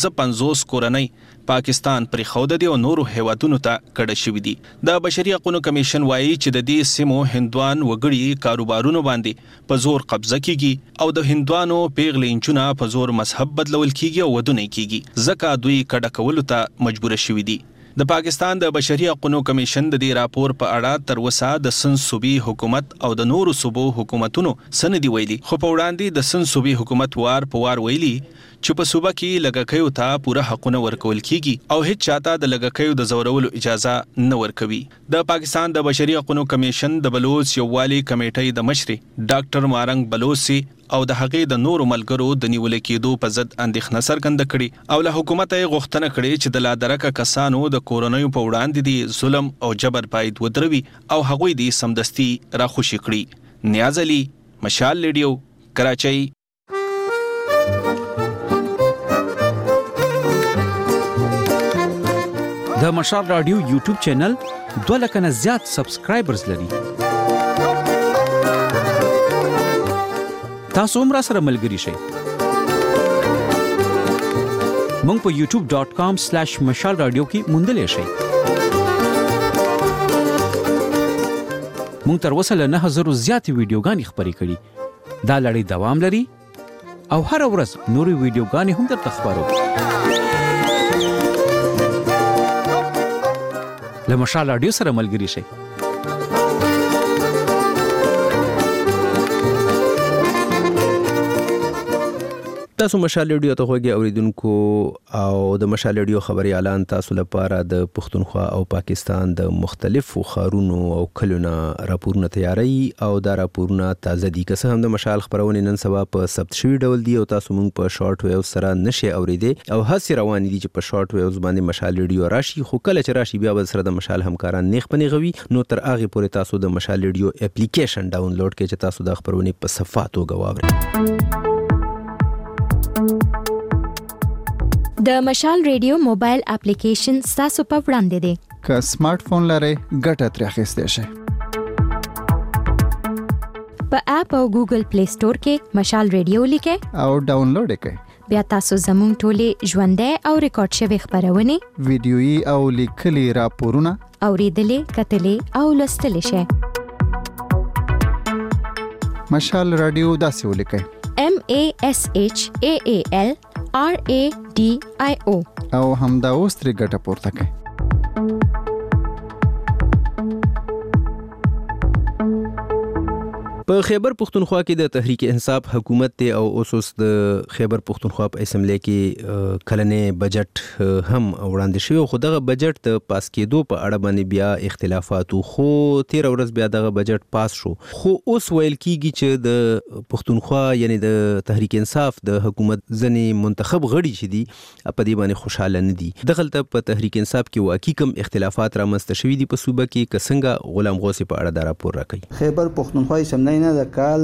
55 کورنۍ پاکستان پرې خوده دي او نورو هیوادونو ته کډه شوي دي. د بشري حقوقو کمیشن وایي چې د دې سیمو هندوان وګړي کاروبارونو باندې په زور قبضه کیږي او د هندوانو پیغلې انچونه په زور مذهب بدلول کیږي او ودونه کیږي ځکه دوی کډه کولو ته مجبور شوي دي. د پاکستان د بشري حقوقو کمیشن د دې راپور په اړه تر اوسه د سن صوبې حکومت او د نورو صوبو حکومتونو سندې ویلي خو په وړاندې د سن صوبې حکومت وار په وار ویلي چې په صوبه کې لګکیو ته پوره حقونه ورکول کیږي او هیڅ چاته د لګکیو د زورولو اجازه نه ورکوي. د پاکستان د بشري حقوقو کمیشن د بلوچ یووالي کمیټې د مشر ډاکټر مارنګ بلوچي او د هغې د نورو ملګرو د نیول کېدو په ضد اندېښنه څرګنده کړې او له حکومت یې غوښتنه کړې چې د لادرکه کسانو د کورونیو په وړاندې د ظلم او جبر باید ودروي او هغوی د سمدستي راخوشي کړي. نیاز علي، مشال ریډیو، کراچۍ. د مشال رادیو یوټیوب چینل 2 لک نه زیات سبسکرایبرز لري. تاسو هم را سره ملګري شئ. مونږ په youtube.com/مشال رادیو کې موندلې شئ. مونږ تر اوسه له 9000 زیاتې ویډیوګانې خپرې کړي. دا لړۍ دوام لري او هر ورځ نورې ویډیوګانې هم درته خپرو. له مشال رادیو سره ملګري شئ. تاسو مشال ریډیو ته خوږی اوریدونکو او د مشال ریډیو خبري اعلان تاسو لپاره د پښتونخوا او پاکستان د مختلفو ښارونو او کلونو راپورونه تیاری او دا راپورونه تازه دي. که څه هم د مشال خبرونه نن سبا په ثبت شوی ډول دي او تاسو مونږ په شارټ ویو سره نشئ اوریدي او هڅه روان دي چې په شارټ ویوز باندې مشال ریډیو راشي، خو کله چې راشي بیا به سره د مشال همکاران نیغ پنیغ وي. نو تر هغه پورې تاسو د مشال ریډیو اپلیکیشن ډاونلوډ کړئ چې تاسو د خبرونه په صفاتو غواړئ. د مشال ریډیو موبایل اپلیکیشن تاسو په وړاندې دی. که سمارټ فون لرئ ګټه ترې اخیستی شئ. په اپ او ګوګل پلی سٹور کې مشال ریډیو لیکئ او ډاونلوډ یې کړئ. بیا تاسو زموږ ټولې ژوندۍ او ریکارډ شوي خبرونه، ویډیويي او لیکلي راپورونه اوریدلې، کتلې او لوستلې شئ. مشال رادیو داسې ولیکئ: MASHAALRADIO او همدا اوس ترې ګټه پورته کړئ. په خیبر پختونخوا کې د تحریک انصاف حکومت ته او اوس د خیبر پختونخوا په اسمبلی کې کلنې بجټ هم وړاندې شوی، خو دغه بجټ د پاس کېدو په اړه باندې بیا اختلافات خو 13 ورځ بیا دغه بجټ پاس شو. خو اوس ویل کیږي چې د پختونخوا یعنی د تحریک انصاف د حکومت ځنې منتخب غړي چې دي په دې باندې خوشاله نه دي. دغلته په تحریک انصاف کې واقعي کم اختلافات رامنځته شوي دي په صوبه کې. کسنګ غلام غوث په اړه دا راپور راکړي. خیبر پختونخوا اسمبلی نه د کال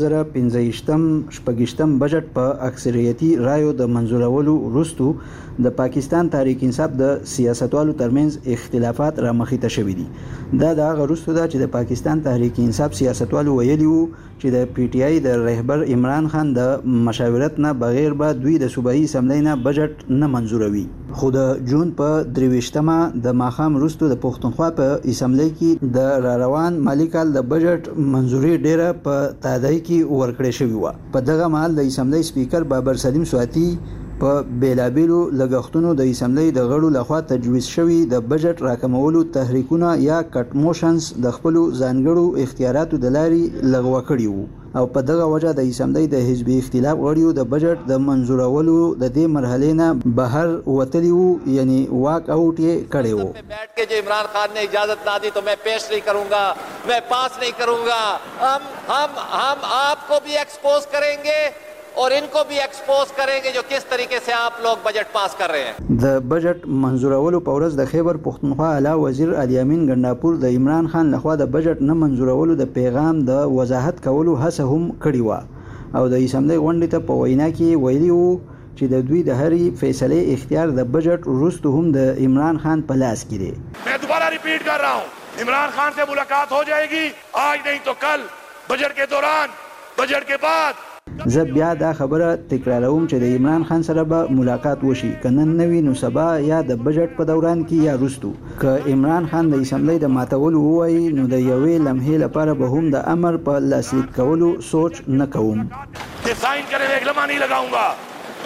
2015 بجټ په اکثریتي رایو د منزورولو وروسته د پاکستان تحریک انصاف د سیاستوالو ترمنځ اختلافات را مخې ته شوي دي. دا د هغه وروسته ده چې د پاکستان تحریک انصاف سیاستوالو ویلي وو چې د پی ټی آی د رهبر عمران خان د مشاورت نه بغیر به دوی د صوبایي اسمبلی نه بجټ نه منزوروي. خو د جون په 23مه د ماښام وروسته د پښتونخوا په اسمبلی کې د روان مالی کال د بجټ منزوري ډیره په تادای کې ورکړې شوې وه. په دغه مهال د اسمبلی سپیکر بابر سلیم سواتی په بیلابیلو لګښتونو د اسمبلی د غړو لخوا تجویز شوي د بجټ راکمولو تحریکونه یا کټ موشنز د خپلو ځانګړو اختیاراتو د لارې لغوه کړي وو او په دغه وجه د اسمبلی د حزبي اختلاف غړیو د بجټ د منزورولو د دې مرحلې نه بهر وتلی وو، یعنی واک آؤٹ یې کړی وو. بیٹھ کے جو عمران خان نے اجازت نہ دی تو میں پیش نہیں کروں گا، میں پاس نہیں کروں گا. ہم آپ کو بھی ایکسپوز کریں گے اور ان کو بھی ایکسپوز کریں گے جو کس طریقے سے آپ لوگ بجٹ پاس کر رہے ہیں. د بجټ منزورولو په ورځ د خیبر پختونخوا اعلی وزیر الیامین ګنداپور د عمران خان لخوا د بجټ نه منزورولو د پیغام د وضاحت کولو هڅه هم کړې وه او د اسمبلی غونډې ته په وینا کې ویلي وو چې د دوی د هرې فیصلې اختیار د بجټ وروسته هم د عمران خان په لاس کې دی. میں دوبارہ ریپیٹ کر رہا ہوں، عمران خان سے ملاقات ہو جائے گی، آج نہیں تو کل، بجٹ کے دوران، بجٹ کے بعد. زه بیا دا خبره تکراروم چې د عمران خان سره به ملاقات وشي، که نن نه وي نو سبا یا د بجټ په دوران کې یا وروستو. که عمران خان د اسمبلی د ماتولو ووایي نو د یوې لمحې لپاره به هم د امر په لاسلیک کولو سوچ نه کوم. سائن کرے ایک لمحہ نہیں لگاؤں گا،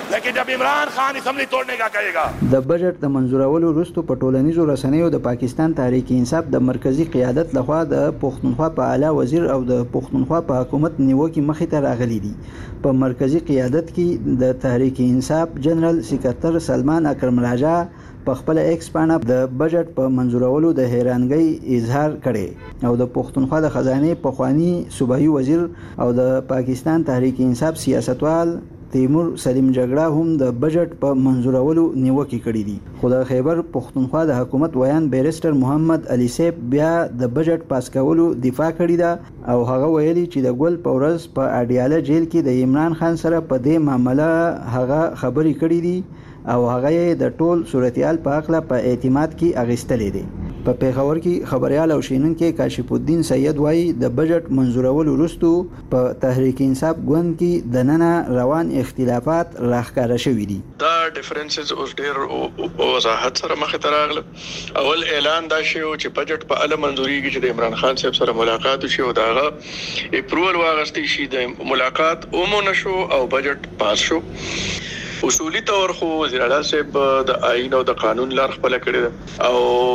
लेकिन जब इमरान खान असम्बली तोड़ने का कहेगा। د بجټ د منزورولو وروسته په ټولنیزو رسنیو د پاکستان تحریک انصاف د مرکزی قیادت لخوا د پښتونخوا په اعلی وزیر او د پښتونخوا په حکومت نیوکه مخې ته راغلي دي. په مرکزی قیادت کې د تحریک انصاف جنرال سکرټر سلمان اکرم راجا په خپل ایکس باندې د بجټ په منزورولو د حیرانګۍ اظهار کړي او د پښتونخوا د خزانه پخوانی صوبایي وزیر او د پاکستان تحریک انصاف سیاستوال تیمور سلیم جګړه هم د بجټ په منزورولو نیوکه کړې دي. خو د خیبر پښتونخوا د حکومت ویان بیرستر محمد علي سیب بیا د بجټ پاس کولو دفاع کړې ده او هغه ویلي چې د ګل پورز په اډیاله جیل کې د عمران خان سره په دې معاملې هغه خبرې کړې دي او هغه د ټول صورتحال په اړه په اعتماد کې اغستلې دي. په پیښور کې خبريال او شینونکو کاشف الدین سید وایي د بجټ منزورولو وروسته په تحریک انصاف ګوند کې د نن روان اختلافات راښکاره شوي دي. دا ډیفرنسز اوس ډیر وضاحت سره مخ ته راغله. اول اعلان دا شو چې بجټ په اله منزوري کې چې د عمران خان صاحب سره ملاقات وشي او داغه اپروول واغستې شي د ملاقات اومو نشو او بجټ پاس شو. اصولي تور خو وزیر اعلی صاحب د آئین او د قانون لار خپل کړی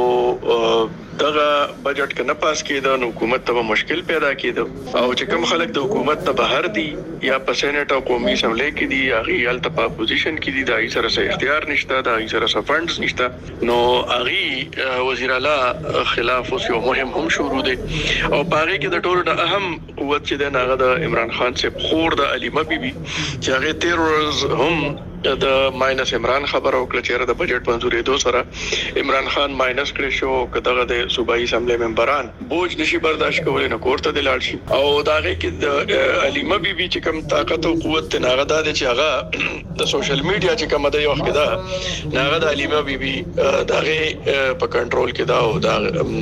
او دغه بجټ کنه پاس کېده نو حکومت ته مشکل پیدا کېده او چې کوم خلک د حکومت ته بهر دي یا په سېنات او قومي اسمبلی کې دي هغه الته په اپوزیشن کې دي د سره څه اختیار نشته د سره فندز نشته نو هغه وزیر اعلی خلاف اوس یو مهم هم شروع دي او باغې کې د ټولو د اهم قوت چې د هغه د عمران خان صاحب خور د علیمه بیبي چې هغه تیرورز هم د ماینس عمران خبر او کړ چې د بجټ منزورې دوه سره عمران خان ماینس کړی شو کداغه د صوبایي اسمبلی ممبران بوج نشي برداشت کولای نه کوړه د لاړ شي او داغه کې د علیمه بیبي چې کوم طاقت او قوت ته ناغه د چې هغه د سوشل میډیا چې کوم د یو وخت دا ناغه د علیمه بیبي داغه په کنټرول کې دا او دا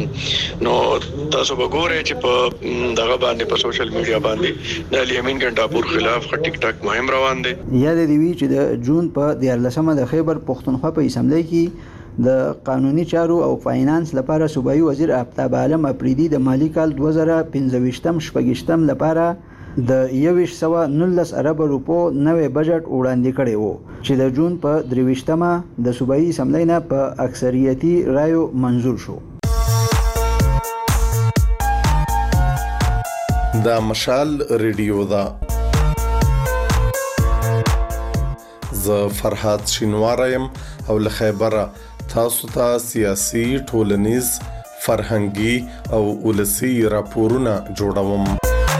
نو تاسو وګورئ چې په دغه باندې په سوشل میډیا باندې د الیمین ګنډاپور خلاف ټیک ټاک مهم روان دي. یاد دی چې د جون په 14مه د خیبر پښتونخوا په اسمبلی کې د قانوني چارو او فاینانس لپاره صوبایي وزیر آفتاب عالم اپریدي د مالی کال 2015-16 لپاره د 119 ارب روپو نوې بجټ وړاندې کړی وو چې د جون په 23مه د صوبایي اسمبلی نه په اکثریتي رایو منزور شو. دا مشال ریډیو دا ز فرحات شینوارم او له خیبره تاسو ته سیاسي ټولنیز فرهنګي او ولسی راپورونه جوړوم.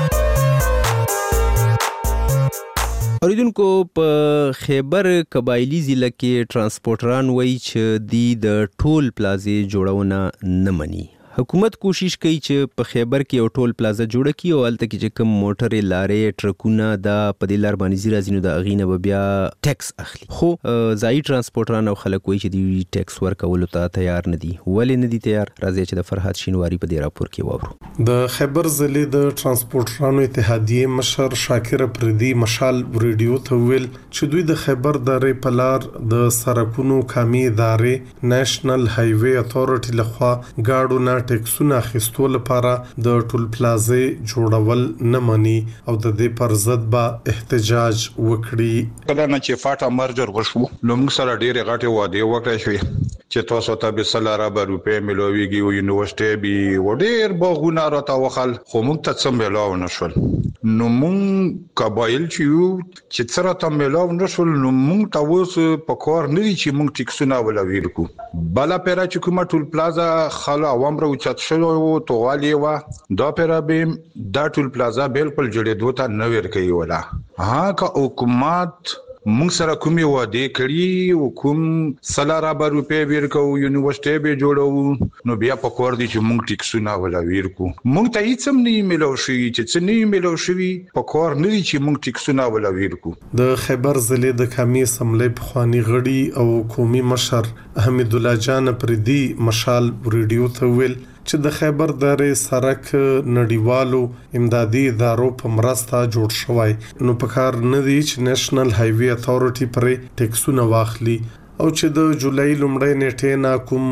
اوریدونکو په خیبر قبایلی ضلع کې ترانسپورټران وایي چې د ټول پلازې جوړونه نه مني. حکومت کوشش کوي چې په خیبر کې یو ټول پلازا جوړ کړي او الته کې چې کوم موټر لارې ټرکونه د پدې لار باندې زیرازینو د اغینه بیا ټیکس اخلي خو ځای ترانسپورټران او خلک وایي چې دی ټیکس ورکولو ته تیار نه دي. ولې نه دي تیار؟ راځي چې د فرحات شینواری په دې راپور کې واورو. د خیبر ضلع د ترانسپورټرانو اتحادیه مشر شاکر پردي مشال ریډیو ته ویل چې دوی د خیبر درې په لار د سرکونو کامي ادارې نېشنل هایوي اتورټي لخوا گاډو نه ټیکسونه اخیستو لپاره د ټول پلازې جوړول نه مني او د دې پر ضد به احتجاج وکړي. کله نه چې فاټا مرجر وشو نو موږ سره ډېرې غټې وعدې وکړې شوې چې تاسو ته به سلاره به روپې ملويږي او یونیورسيټي به وډیر بغونه راته وخل خو موږ ته څه ملاو نشول. نو موږ قبایل چې سره ته ملاو نشول نو موږ ته اوس په کار نه دي چې موږ ټیکسونه ولوي کو بالا پیرا چې کومه ټول پلازا خلا عوام را چت شو توغالی و دا پیرابیم دا ټول پلازا بالکل جوړېدو ته نه ور کوي ولا ها که حکومت موږ سره کومي وعده کړی او کوم سلاره به روپې ورکو یونیورسيټي به جوړو نو بیا په کور دي چې موږ ټیکسونه ولا ورکو موږ ته هیڅ هم نه ملو شي چې څه نه ملو شي په کور نه دي چې موږ ټیکسونه ولا ورکو. د خیبر ضلع د کمی اسمبلی پخوانی غړي او قومي مشر حمید الله جان پردي مشال ریډیو ته ویل چې د خیبر درې سرک نړیوالو امدادي ادارو په مرسته جوړ شوی نو په کار نه دی چې نېشنل هایوي اتورټي پرې ټیکسونه واخلي او چې د جولای لومړۍ نیټې نه کوم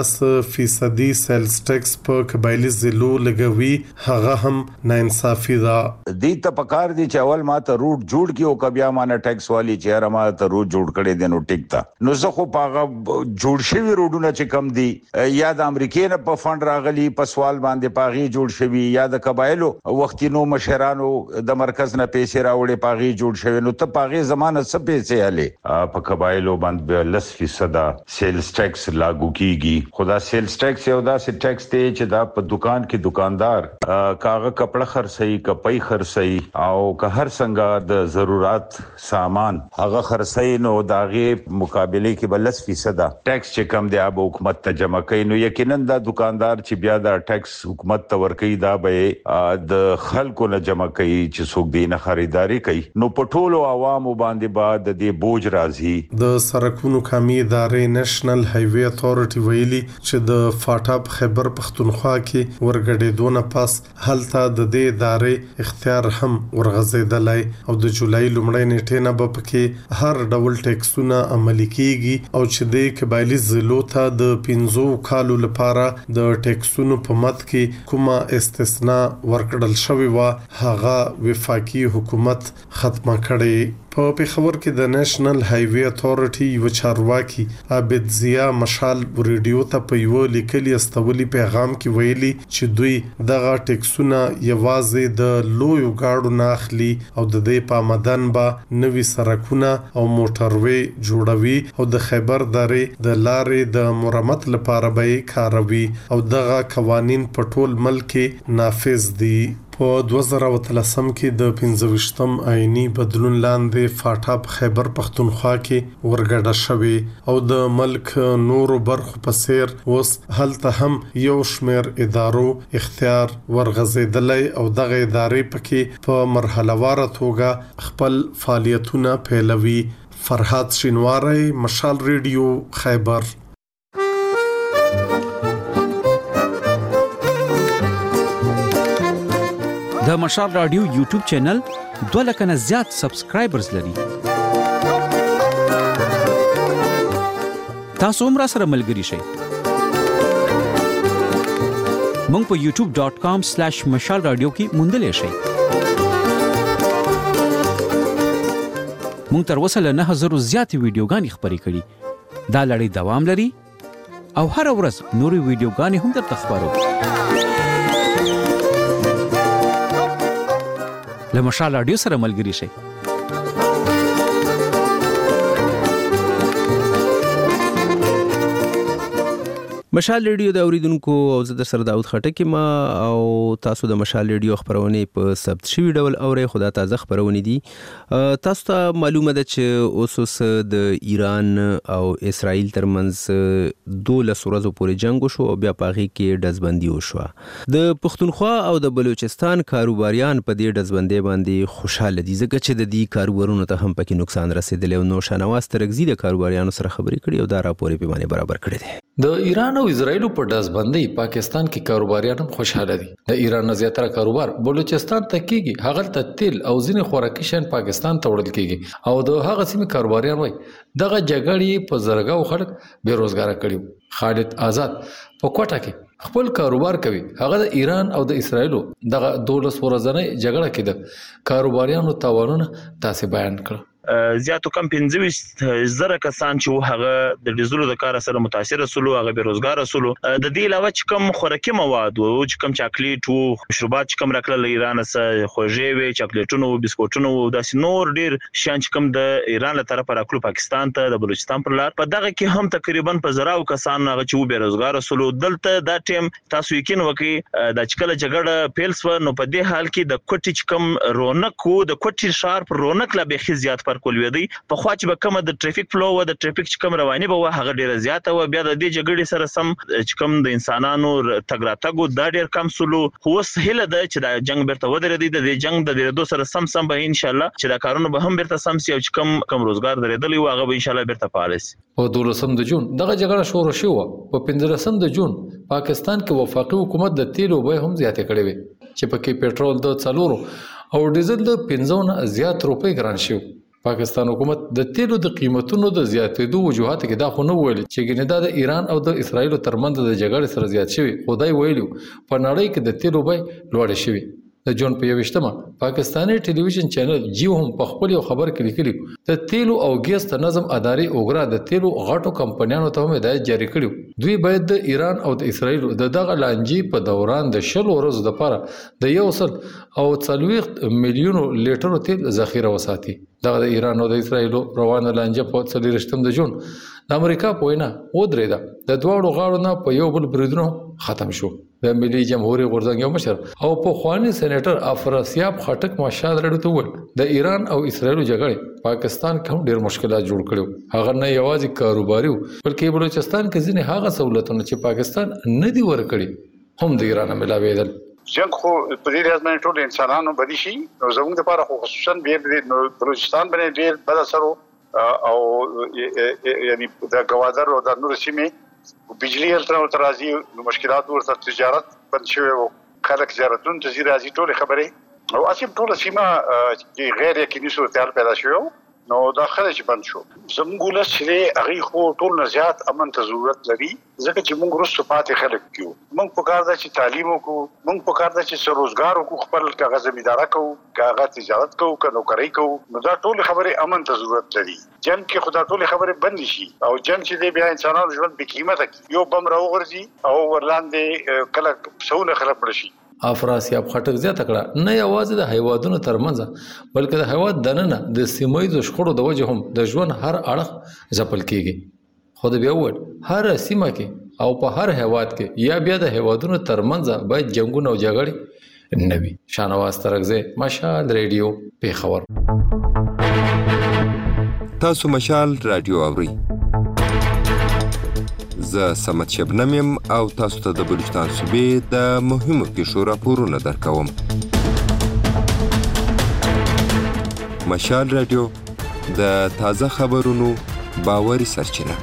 10% سیلز ټیکس په قبایلی ضلعو لګوي هغه هم ناانصافي ده. دې ته پکار دي چې اول ماته روټ جوړ کی او کبیا مانه ټیکس والی چې ما ته روټ جوړ کړي دي نو ټیک تا نو زه خو پاغه جوړ شوی روډونه چې کم دي یا د امریکای نه په فند راغلي په سوال باندې پاغي جوړ شوی یا د قبایلو وختینو مشرانو د مرکز نه پیسې راوړي پاغي جوړ شوی نو ته پاغي زمانه څه پیسې علي په قبایلو باندې 10% سیلز ټیکس لاګو کیږي خدا سیلز ټیکس یو دا سیل ټیکس ته چې دا په دکان کې دکاندار کاغه کپڑا خرڅي کپي خرڅي او که هر څنګه د ضرورت سامان هغه خرڅي نو داغه مقابله کې بل 10% ټیکس چې کم دی اب حکومت ته جمع کوي نو یقینا دا دکاندار چې بیا دا ټیکس حکومت ته ورکړي دا به د خلکو نه جمع کوي چې څوک دی نه خریداري کوي نو په ټولو عوامو باندې بعد د دې بوج راځي. د سرکونو کمی ادارې نېشنل هایوي اتھورټي ویلي چې د فاټاب خیبر پختونخوا کې ورګډېدونه پاس هلته د دې ادارې اختیار هم ورغځېدلای او د جولای لومړۍ نیټې نه به پکې هر ډول ټیکسونه عملي کیږي او چې د قبایلی ضلعو ته د 15 کالو لپاره د ټیکسونو په مد کې کومه استثناء ورکړل شوی و هغه وفاقي حکومت ختمه کړي. په پیښور کې د نېشنل هایوي اتھورټي یو چارواکي عابد ضیا مشال ریډیو ته په یو لیکلي استولي پیغام کې ویلي چې دوی دغه ټیکسونه یوازې د لویو گاډو نه اخلي او د دې په مدن به نوي سرکونه او موټروي جوړوي او د خیبر درې د لارې د مرمت لپاره به کاروي او دغه قوانين په ټول ملک نافذ دي. په 2013 کې د 15م آئینی بدلون لاندې فاټاب خیبر پختونخوا کې ورګډه شوی او د ملک نورو برخو په څیر اوس هلته هم یو شمیر ادارو اختیار ورغځېدلی او دغه ادارې پکې په مرحله وار توګه خپل فعالیتونه پیلوي. فرحات شینواری، مشال ریډیو، خیبر. د مشال رادیو یوټیوب چینل 2 لک نه زیات سبسکرایبرز لري. تاسو هم را سره ملګري شئ. مونږ په youtube.com/mashalradio کې موندلې شئ. مونږ تر اوسه له 9000 زیات ویډیوګانې خپرې کړي. دا لړۍ دوام لري او هر ورځ نوري ویډیوګانې هم درته خبرو. له مشال رادیو سره ملګري شئ. مشال ریډیو د اوریدونکو او زه در سره داود خټک ما او تاسو د مشال ریډیو خبرونه په ثبت شوی ډول اوري خدا تازه خبرونه دي. تاسو ته معلومه ده چې اوس د ایران او اسرائیل ترمنځ 12 ورځې پورې جنگ وشو او بیا پاغي کې دزبندي وشو. د پښتونخوا او د بلوچستان کاروباریان په دې دزبندي باندې خوشاله دي ځکه چې د دې کاروبارونو ته هم پکې نقصان رسیدلی او نو شانواز ترغزي د کاروباریانو سره خبرې کړي او دا راپور په باندې برابر کړی دی. د ایران او اسرائیل په دزبندۍ پاکستان کې کاروباریان هم خوشاله دي. د ایران نه زیاتره کاروبار بلوچستان ته کیږي، هغه ته تیل او ځینې خوراکي شیان پاکستان ته وړل کیږي او د هغه سیمې کاروباریان وایي دغه جګړې په زرګاو خلک بیروزګار کړي. خالد آزاد په کوټه کې خپل کاروبار کوي. هغه د ایران او د اسرائیل دغه 12 ورځې جګړه کې د کاروباریانو تاوانونه تاسو بیان کړ. زیاتو کم 15,000 کسان چې هغه د ډیزلو د کار سره متاثر سولو هغه بیروزګار سولو. د دې علاوه چې کم خوراکي مواد او چې کم چاکلیټ او مشروبات چې کم راکړل ایران سره خوږې وي چاکلیټونو او بسکوټونو او داسې نور ډیر شان چې کم د ایران له طرفه راکړل پاکستان ته د بلوچستان پر لار په دغه کې هم تقریبا په زراو کسان هغه چې بیروزګار سولو. دلته دا ټیم تاسو یقین وکړئ د چکل جګړه پیل سو نو په دې حال کې د کوټی چې کم رونق او د کوټی شارپ رونق لا به زیات کول وی دی په خوا چې به کومه د ټریفیک فلو او د ټریفیک چې کوم رواني به هغه ډیره زیاته او بیا د دې جګړې سره سم چې کوم د انسانانو تګ راتګ دا ډیر کم سلو. خو هله د چې د جنگ بیرته ودرېدي د جنگ د ډیرو سره سم به ان شاء الله چې دا کارونه به هم بیرته سم سي او چې کم روزګار درېدلی او هغه به ان شاء الله بیرته فعال شي. په 12 د جون دغه جګړه شروع شوه. په 15 د جون پاکستان کې وفاقي حکومت د تیلو بیه هم زیاته کړې وي چې پکې پېټرول د 4 او ډیزل د 15 نه زیات روپۍ ګران شو. پاکستان حکومت د تیلو د قیمتونو د زیاتېدو وجوهات کې دا خو نه ویل چې ګنې دا د ایران او د اسرایل ترمنځ د جګړې سره زیات شوی، خدای ویلو په نړۍ کې د تیلو بیه لوړه شوی. د جون په 21مه پاکستاني ټلویزیون چینل جیو هم په خپل خبر کې لیکلی د تیلو او ګیس تنظیم ادارې اوګرا د تیلو غټو کمپنیانو ته هدایت جاری کړو دوی باید د ایران او د اسرایل د دغه لانجې په دوران د 10 ورځو لپاره د 1.40 میلیون لیټر تیل ذخیره وساتي. دغه د ایران او د اسرایل روانه لانجه په 30 د جون د امریکا په وینا ودرېده. د دواړو غاړو نه په یو بل بریدونو ختم شو. د ملي جمهوریت غورځنګ یو مشر او په خواني سېنیټر افراسیاب خټک ماشال رډو ته ول د ایران او اسرایل جګړه پاکستان کوم ډیر مشکلات جوړ کړو. هغه نه یوازې کاروباري بلکې بلوچستان کې ځینې هغه سہولتونه چې پاکستان نه دی ورکړي هم د ایران ملاویدل. جنگ خو په دې ځای ټول انسانانو بدی شي نو زموږ لپاره خصوصا د بلوچستان باندې ډیر بد اثر او یعنی د گوادر او د نور سیمې بجلی الټرا ترازی مشکلات ورته تجارت بند شوی او خلک زیارتون ته راځي ټول خبره او اسیم ټول سیمه چې غیر یقیني صورتحال پیدا شوی نو دا خلک بند شو. زموږ له چې هغه خو ټول نه زیات امن ته ضرورت لري ځکه چې موږ رسو پاتې خلک کیو. موږ په کار ده چې تعلیم وکړو، موږ په کار ده چې روزګار وکړو، خپل کاغذ زمیندارا کوو، کاغذ تجارت کوو، نوکری کوو. نو دا ټول خبره امن ته ضرورت لري. جنگ کې خدا ټول خبره بند شي او جنگ چې دی بیا انسانانو ژوند به قیمته کوي. یو بم راوغورځي او ورلاندې کله څونه خلک مړ شي. افراسیاب خټک زیاته کړه نه یوازې د هیوادونو ترمنځ بلکې د هیواد دننه د سیمایي شخړو د وجه هم د ژوند هر اړخ ځپل کیږي. خو د بیا ول هر سیمه کې او په هر هیواد کې یا بیا د هیوادونو ترمنځ باید جنگونه او جګړې نه وي. شانواز ترغزه مشال ریډیو پیښور. تاسو مشال رادیو اورئ. زه سمت شبنم یم او تاسو ته د بلوچستان صوبې د مهمو پیښو راپورونه درکوم. مشال رادیو د تازه خبرونو باوري سرچینه.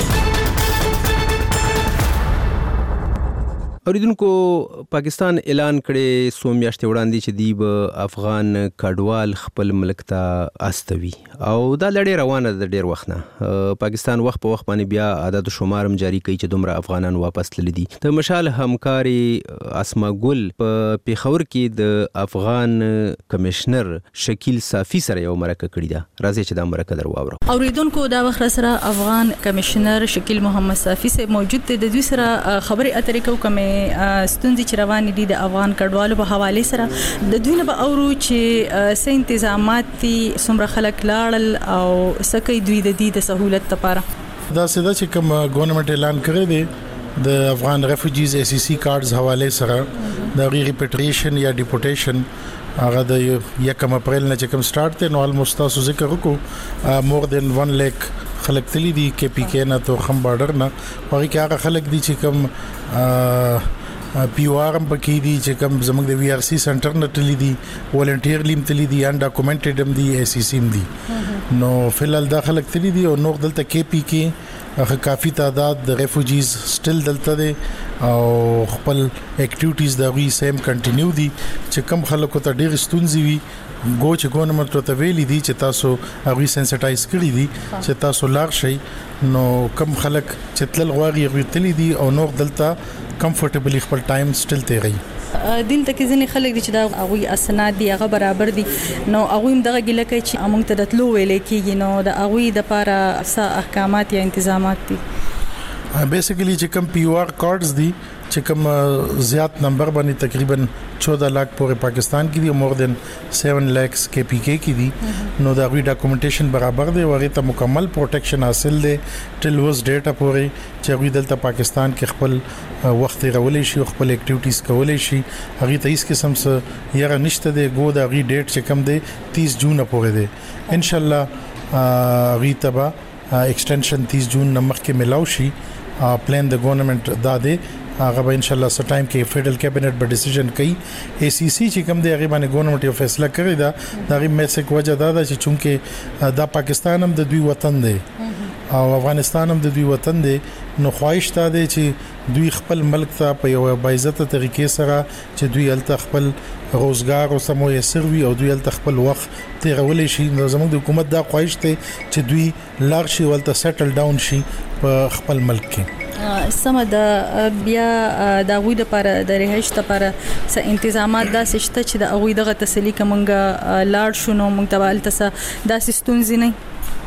اوریدونکو پاکستان اعلان کړي سو میاشتې وړاندې چې دی به افغان کډوال خپل ملک ته استوي او دا لړۍ روانه ده ډیر وخت نه. پاکستان وخت په وخت باندې بیا عدد شمارم جاری کوي چې دومره افغانان واپس تللي دي. د مشال همکاري اسما ګل په پیښور کې د افغان کمشنر شکیل صافي سره یو مرکه کړې ده. راځي چې دا مرکه درو واورو. اوریدونکو دا وخت سره افغان کمشنر شکیل محمد صافي سره موجود دی. د دوی سره خبري اترې کوو کومه ستونزې چې روانې دي د افغان کډوالو په حواله سره. د دوی نه به اورو چې څه انتظامات دي، څومره خلک لاړل او څه کوي دوی د دې د سہولت لپاره. دا سده چې کوم ګورنمنت اعلان کړی دی د افغان ریفوجیز ACC کارډز حواله سره د ریپیټریشن یا ډیپورټیشن هغه د 1 اپریل نه چې کوم سٹارټ ته نو الموست تاسو ذکر وکړو مور دین 1 لک خلک تللی دي KPK نه تو خم بارډر نه هغه کې هغه خلک دي چې کوم POR هم پکې دي چې کوم زموږ د VRC سنټر نه تللی دي، والنټیر لیم تللی دي، ان ډاکومنټډ هم دي، ACC هم دي. نو فلل داخله تللی دي او نور دلته KPK هغه کافي تعداد د ریفوجیز سټل دلته دي او خپل اکټیویټیز دا وی سیم کنټینیو دي چې کم خلکو ته ډېر ستونزې وي چې ګورنمنت ته ویلي دي چې تاسو هغه سنسټایز کړی دي چې تاسو لاړ شئ. نو کم خلک چې تل غواړي هغه تللی دي او نور دلته کمفورټیبلی خپل ټایم سټل تیری. دلته کې ځینې خلک دي چې دا هغه اسناد دي هغه برابر دي نو هغه هم دغه ګیله کوي چې موږ ته د تلو ویلې کېږي نو د هغه د لپاره څه احکامات یا انتظامات دي. بیسیکلی چې کوم POR کارډز دي چې کوم زیات نمبر باندې تقریبا 14 लाख پورې پاکستان کې دي او مور دین 7 लाख KPK کې دي نو دا غوي ډاکومنټیشن برابر دی او هغه ته مکمل پروټیکشن حاصل دی ټل وز ډیټا پورې چې غوي دلته پاکستان کې خپل وخت رولې شي خپل اکټیویټیز کولې شي هغه ته هیڅ قسم څه یاره نشته دی ګو دا غوي ډیټ چې کم دی 30 جون پورې دی ان شاء الله غوي تبا ایکسټنشن 30 جون نمخ کې ملاو شي پلان د ګورنمنت دا دی هغه به ان شاء الله سټ ټایم کې فیډرل کابینټ به ډیسیژن کوي. ACC چې کوم دی هغه باندې ګورنمنت یو فیصله کړی دا هغه میسج وجه دا چې چونکه دا پاکستان هم د دوی وطن دی او افغانستان هم د دوی وطن دی نو خواهش تا دی چې دوی خپل ملک ته په یو باعزت طریقې سره چې دوی الته خپل روزګار او سمو یې سروي او دوی الته خپل وخت تیرولې شي. نو زموږ د حکومت دا خواهش ته چې دوی لار شي ولته سیټل ډاون شي په خپل ملک کې. سم د بیا د غوی د لپاره د رهایش لپاره څه انتظامات داسې شته چې د غوی دغه تسلی کومګه لاړ شونو مونږ ته التسه داسې ستونزې نه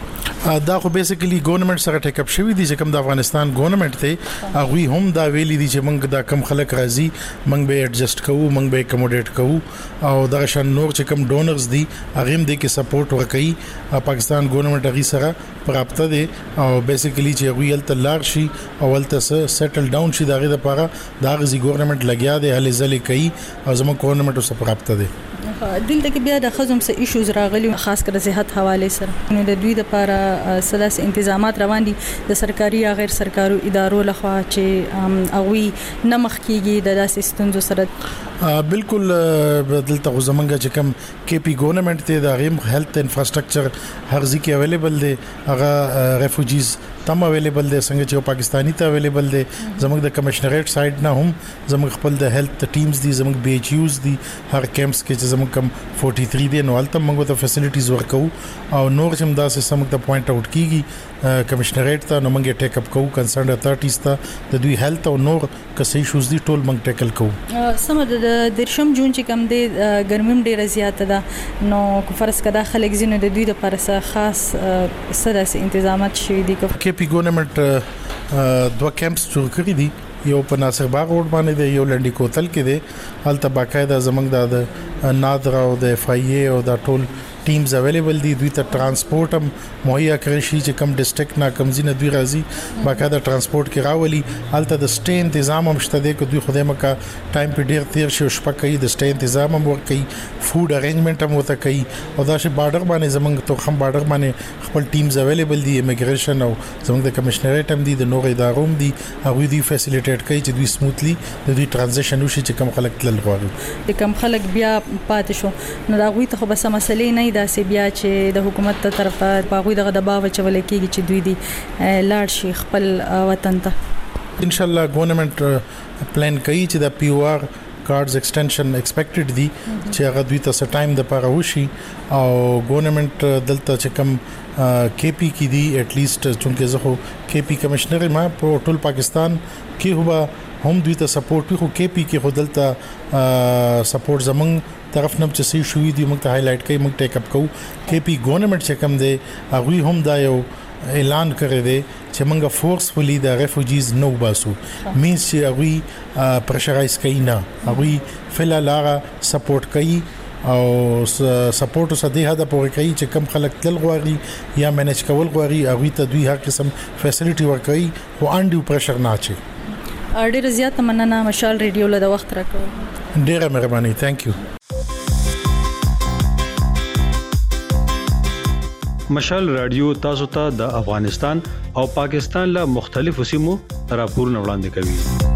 دا خو بیسیکلی ګورنمنت سره ټیک اپ شوی دي چې کوم د افغانستان ګورنمنت ته هغه هم دا ویلي دي چې موږ دا کم خلک راځي موږ به ایڈجسټ کوو موږ به اکوموډیټ کوو او دا شان نور چې کوم ډونرز دي هغه هم دي کې سپورټ ورکړي. پاکستان ګورنمنت هغه سره پراپته دي او بیسیکلی چې هغه ولته لار شي او ولته سیټل ډاون شي دغه لپاره دا غزي ګورنمنت لګیا دي هلي ځلې کوي او زموږ ګورنمنت سره پراپته دي. دلته کې بیا د خزم سه ایشوز راغلي خاص کر صحت حواله سره نو د دوی لپاره سلاس انتظامات روان دي د سرکاري یا غیر سرکاري ادارو لخوا چې اووي نمخ کیږي د داسې ستونزو سره. بالکل بدلته زمونږه چې کوم کې پی ګورنمنت ته د غیم هیلث انفراستراکچر هر ځکه اویلیبل دي هغه ریفوجیز تم اویلیبل دي څنګه چې پاکستانی ته اویلیبل دي زموږ د کمشنریټ سایډ نه هم زموږ خپل د هیلث ټیمز دي زموږ بي ایچ یوز دي هر کیمپس کې چې زموږ کم 43 دي نو البته موږ ته فیسیلیټیز ورکو او نور چې داسې سمګ ته پوینټ اوټ کیږي کمشنریټ ته نو موږ ټیک اپ کوو کنسرن اتھارټیز ته د دوی هیلث او نور کسې ایشوز دي ټول موږ ټیکل کوو. سم د درشم جون چې کم دي ګرمیم ډیره زیاته ده نو فرض کړه خلک زینو د دوی لپاره خاص سره انتظامات شوي دي. کې پی ګورنمنت دوه کیمپس جوړ کړی دي یو په ناصر باغ روډ باندې دی یو لنډی کوتل کې دی هلته باقاعده زمنګ د نادر او د اف ای ای او د ټول ټیمز اویلیبل دي دوی ته ترانسپورت هم مهیا کړی شي چې کم ډیسټریکټ نه کم زینه دوی راځي باقاعده ترانسپورت کې راولي هلته د سټې تنظیم هم شته دی کو دوی خوده مکه ټایم په ډیر تیر شي شپه کوي د سټې تنظیم هم ورکوي فود ارینجمنت هم وته کوي او دا شي بارډر باندې زمنګ ته خم بارډر باندې خپل ټیمز اویلیبل دي امیګریشن او زمنګ د کمشنریټ هم دي د نور ادارو هم دي هغه دوی فیسیلیټیټ کوي چې دوی سموثلی د دوی ترانزیشن وشي چې کم خلک تل غواړي د کم خلک بیا پاتې شو نو دا غوي ته خو بس مسلې نه دا سی بیا چې د حکومت تر طرفه باغوي دغه دباو چول کېږي چې دوی دي لاړ شي خپل وطن ته. ان شاء الله ګورنمنت پلان کوي چې د پی او آر کارډز ایکسټنشن ایکسپیکټډ دي چې هغه دوی ته ټایم د پاره وشي او ګورنمنت دلته چې کم کې پی کې دي اټ لیست چونکه زه خو کې پی کمشنر ما په ټول پاکستان کې هوا هم دوی ته سپورټ خو کې پی کې خودلته سپورټ زمنګ طرف نه چې سي شوې دي موږ ته هایلایټ کوي موږ ټیک اپ کوو کې پی ګورنمنت چې کم دی هغه هم دا یو اعلان کړی دی چې موږ فورسفلی د ریفوجیز نو باسو مینس چې هغه پرشرایز کوي نه هغه فلال هغه سپورټ کوي او سپورټ اوس د هدا پورې کوي چې کم خلک تل غواړي یا مینج کول غواړي هغه ته دوی هر قسم فیسیلیټي ورکوي او انډیو پرشر نه اچي. ډیره زیاته مننه مشال ریډیو له وخت راکړو. ډیره مهرباني ثانک یو. مشال رادیو تاسو ته د افغانستان او پاکستان له مختلفو سیمو راپورونه وړاندې کوي.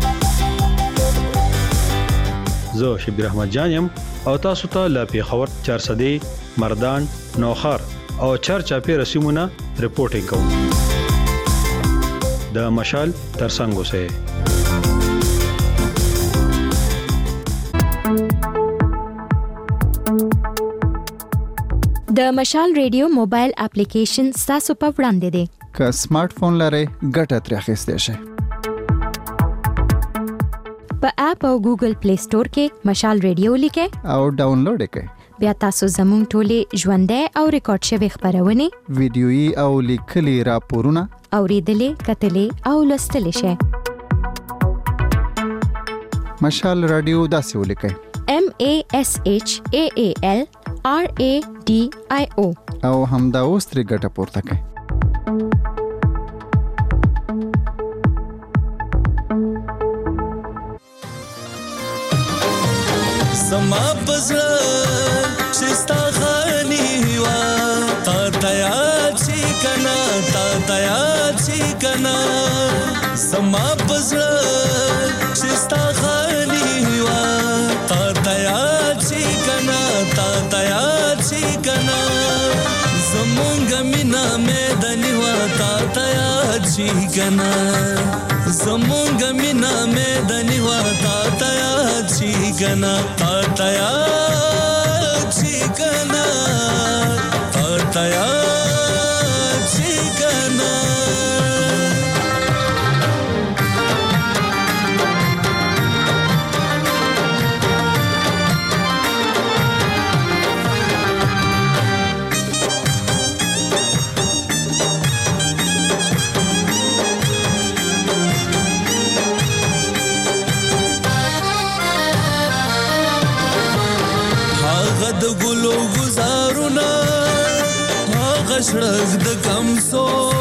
زه شبیر احمد جان يم او تاسو ته له پیښور 400 مردان نوخار او چرچاپی رسیمونه رپورټینګ کوم. د مشال ترڅنګ اوسه. د مشال ریډیو موبایل اپلیکیشن تاسو په وړاندې دی. که سمارټ فون لرئ ګټه ترې اخیستئ شئ. په اپ او ګوګل پلی سٹور کې مشال ریډیو لیکئ او ډاونلوډ کړئ. بیا تاسو زموږ ټولې ژوندۍ او ریکارډ شوی خبرونه ویډیويي او لیکلي راپورونه اوریدلې کتلې او لوستلې شئ. مشال رادیو داسې ولیکئ MASHAAL RADIO او همدا اوس ترې ګټه پورته کړئ. زما پزړه شستا خاني وا تا دیا چې کنا تا دیا چې کنا زما پزړه شستا خاني وا تا دیا چې کنا تا دیا چې کنا زمونږ مینا میدانی وا تا دیا چې کنا زمونږ مینا میدانی وا تا دیا چې کنا تا دیا چې کنا تیا چیکنا د ګلو گزارونه هغه شړک د کمسو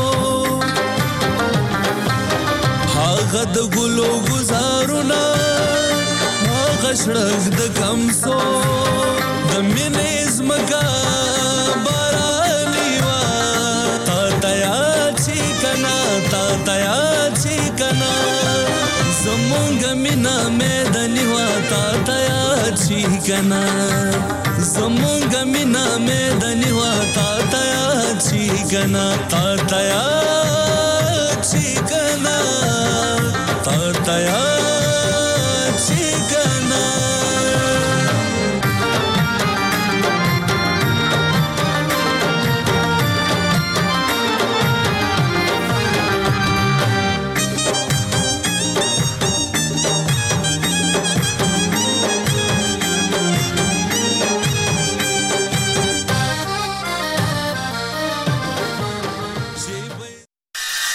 هغه د ګلو گزارونه هغه شړک د کمسو د مینې زمکا بارانی وا تا تیا چی کنا تا تیا چی کنا زمونږ مینا میدانی وا تا تیا چی کنا زمونږ مینا میدانی وا تا تیا چی کنا تا تیا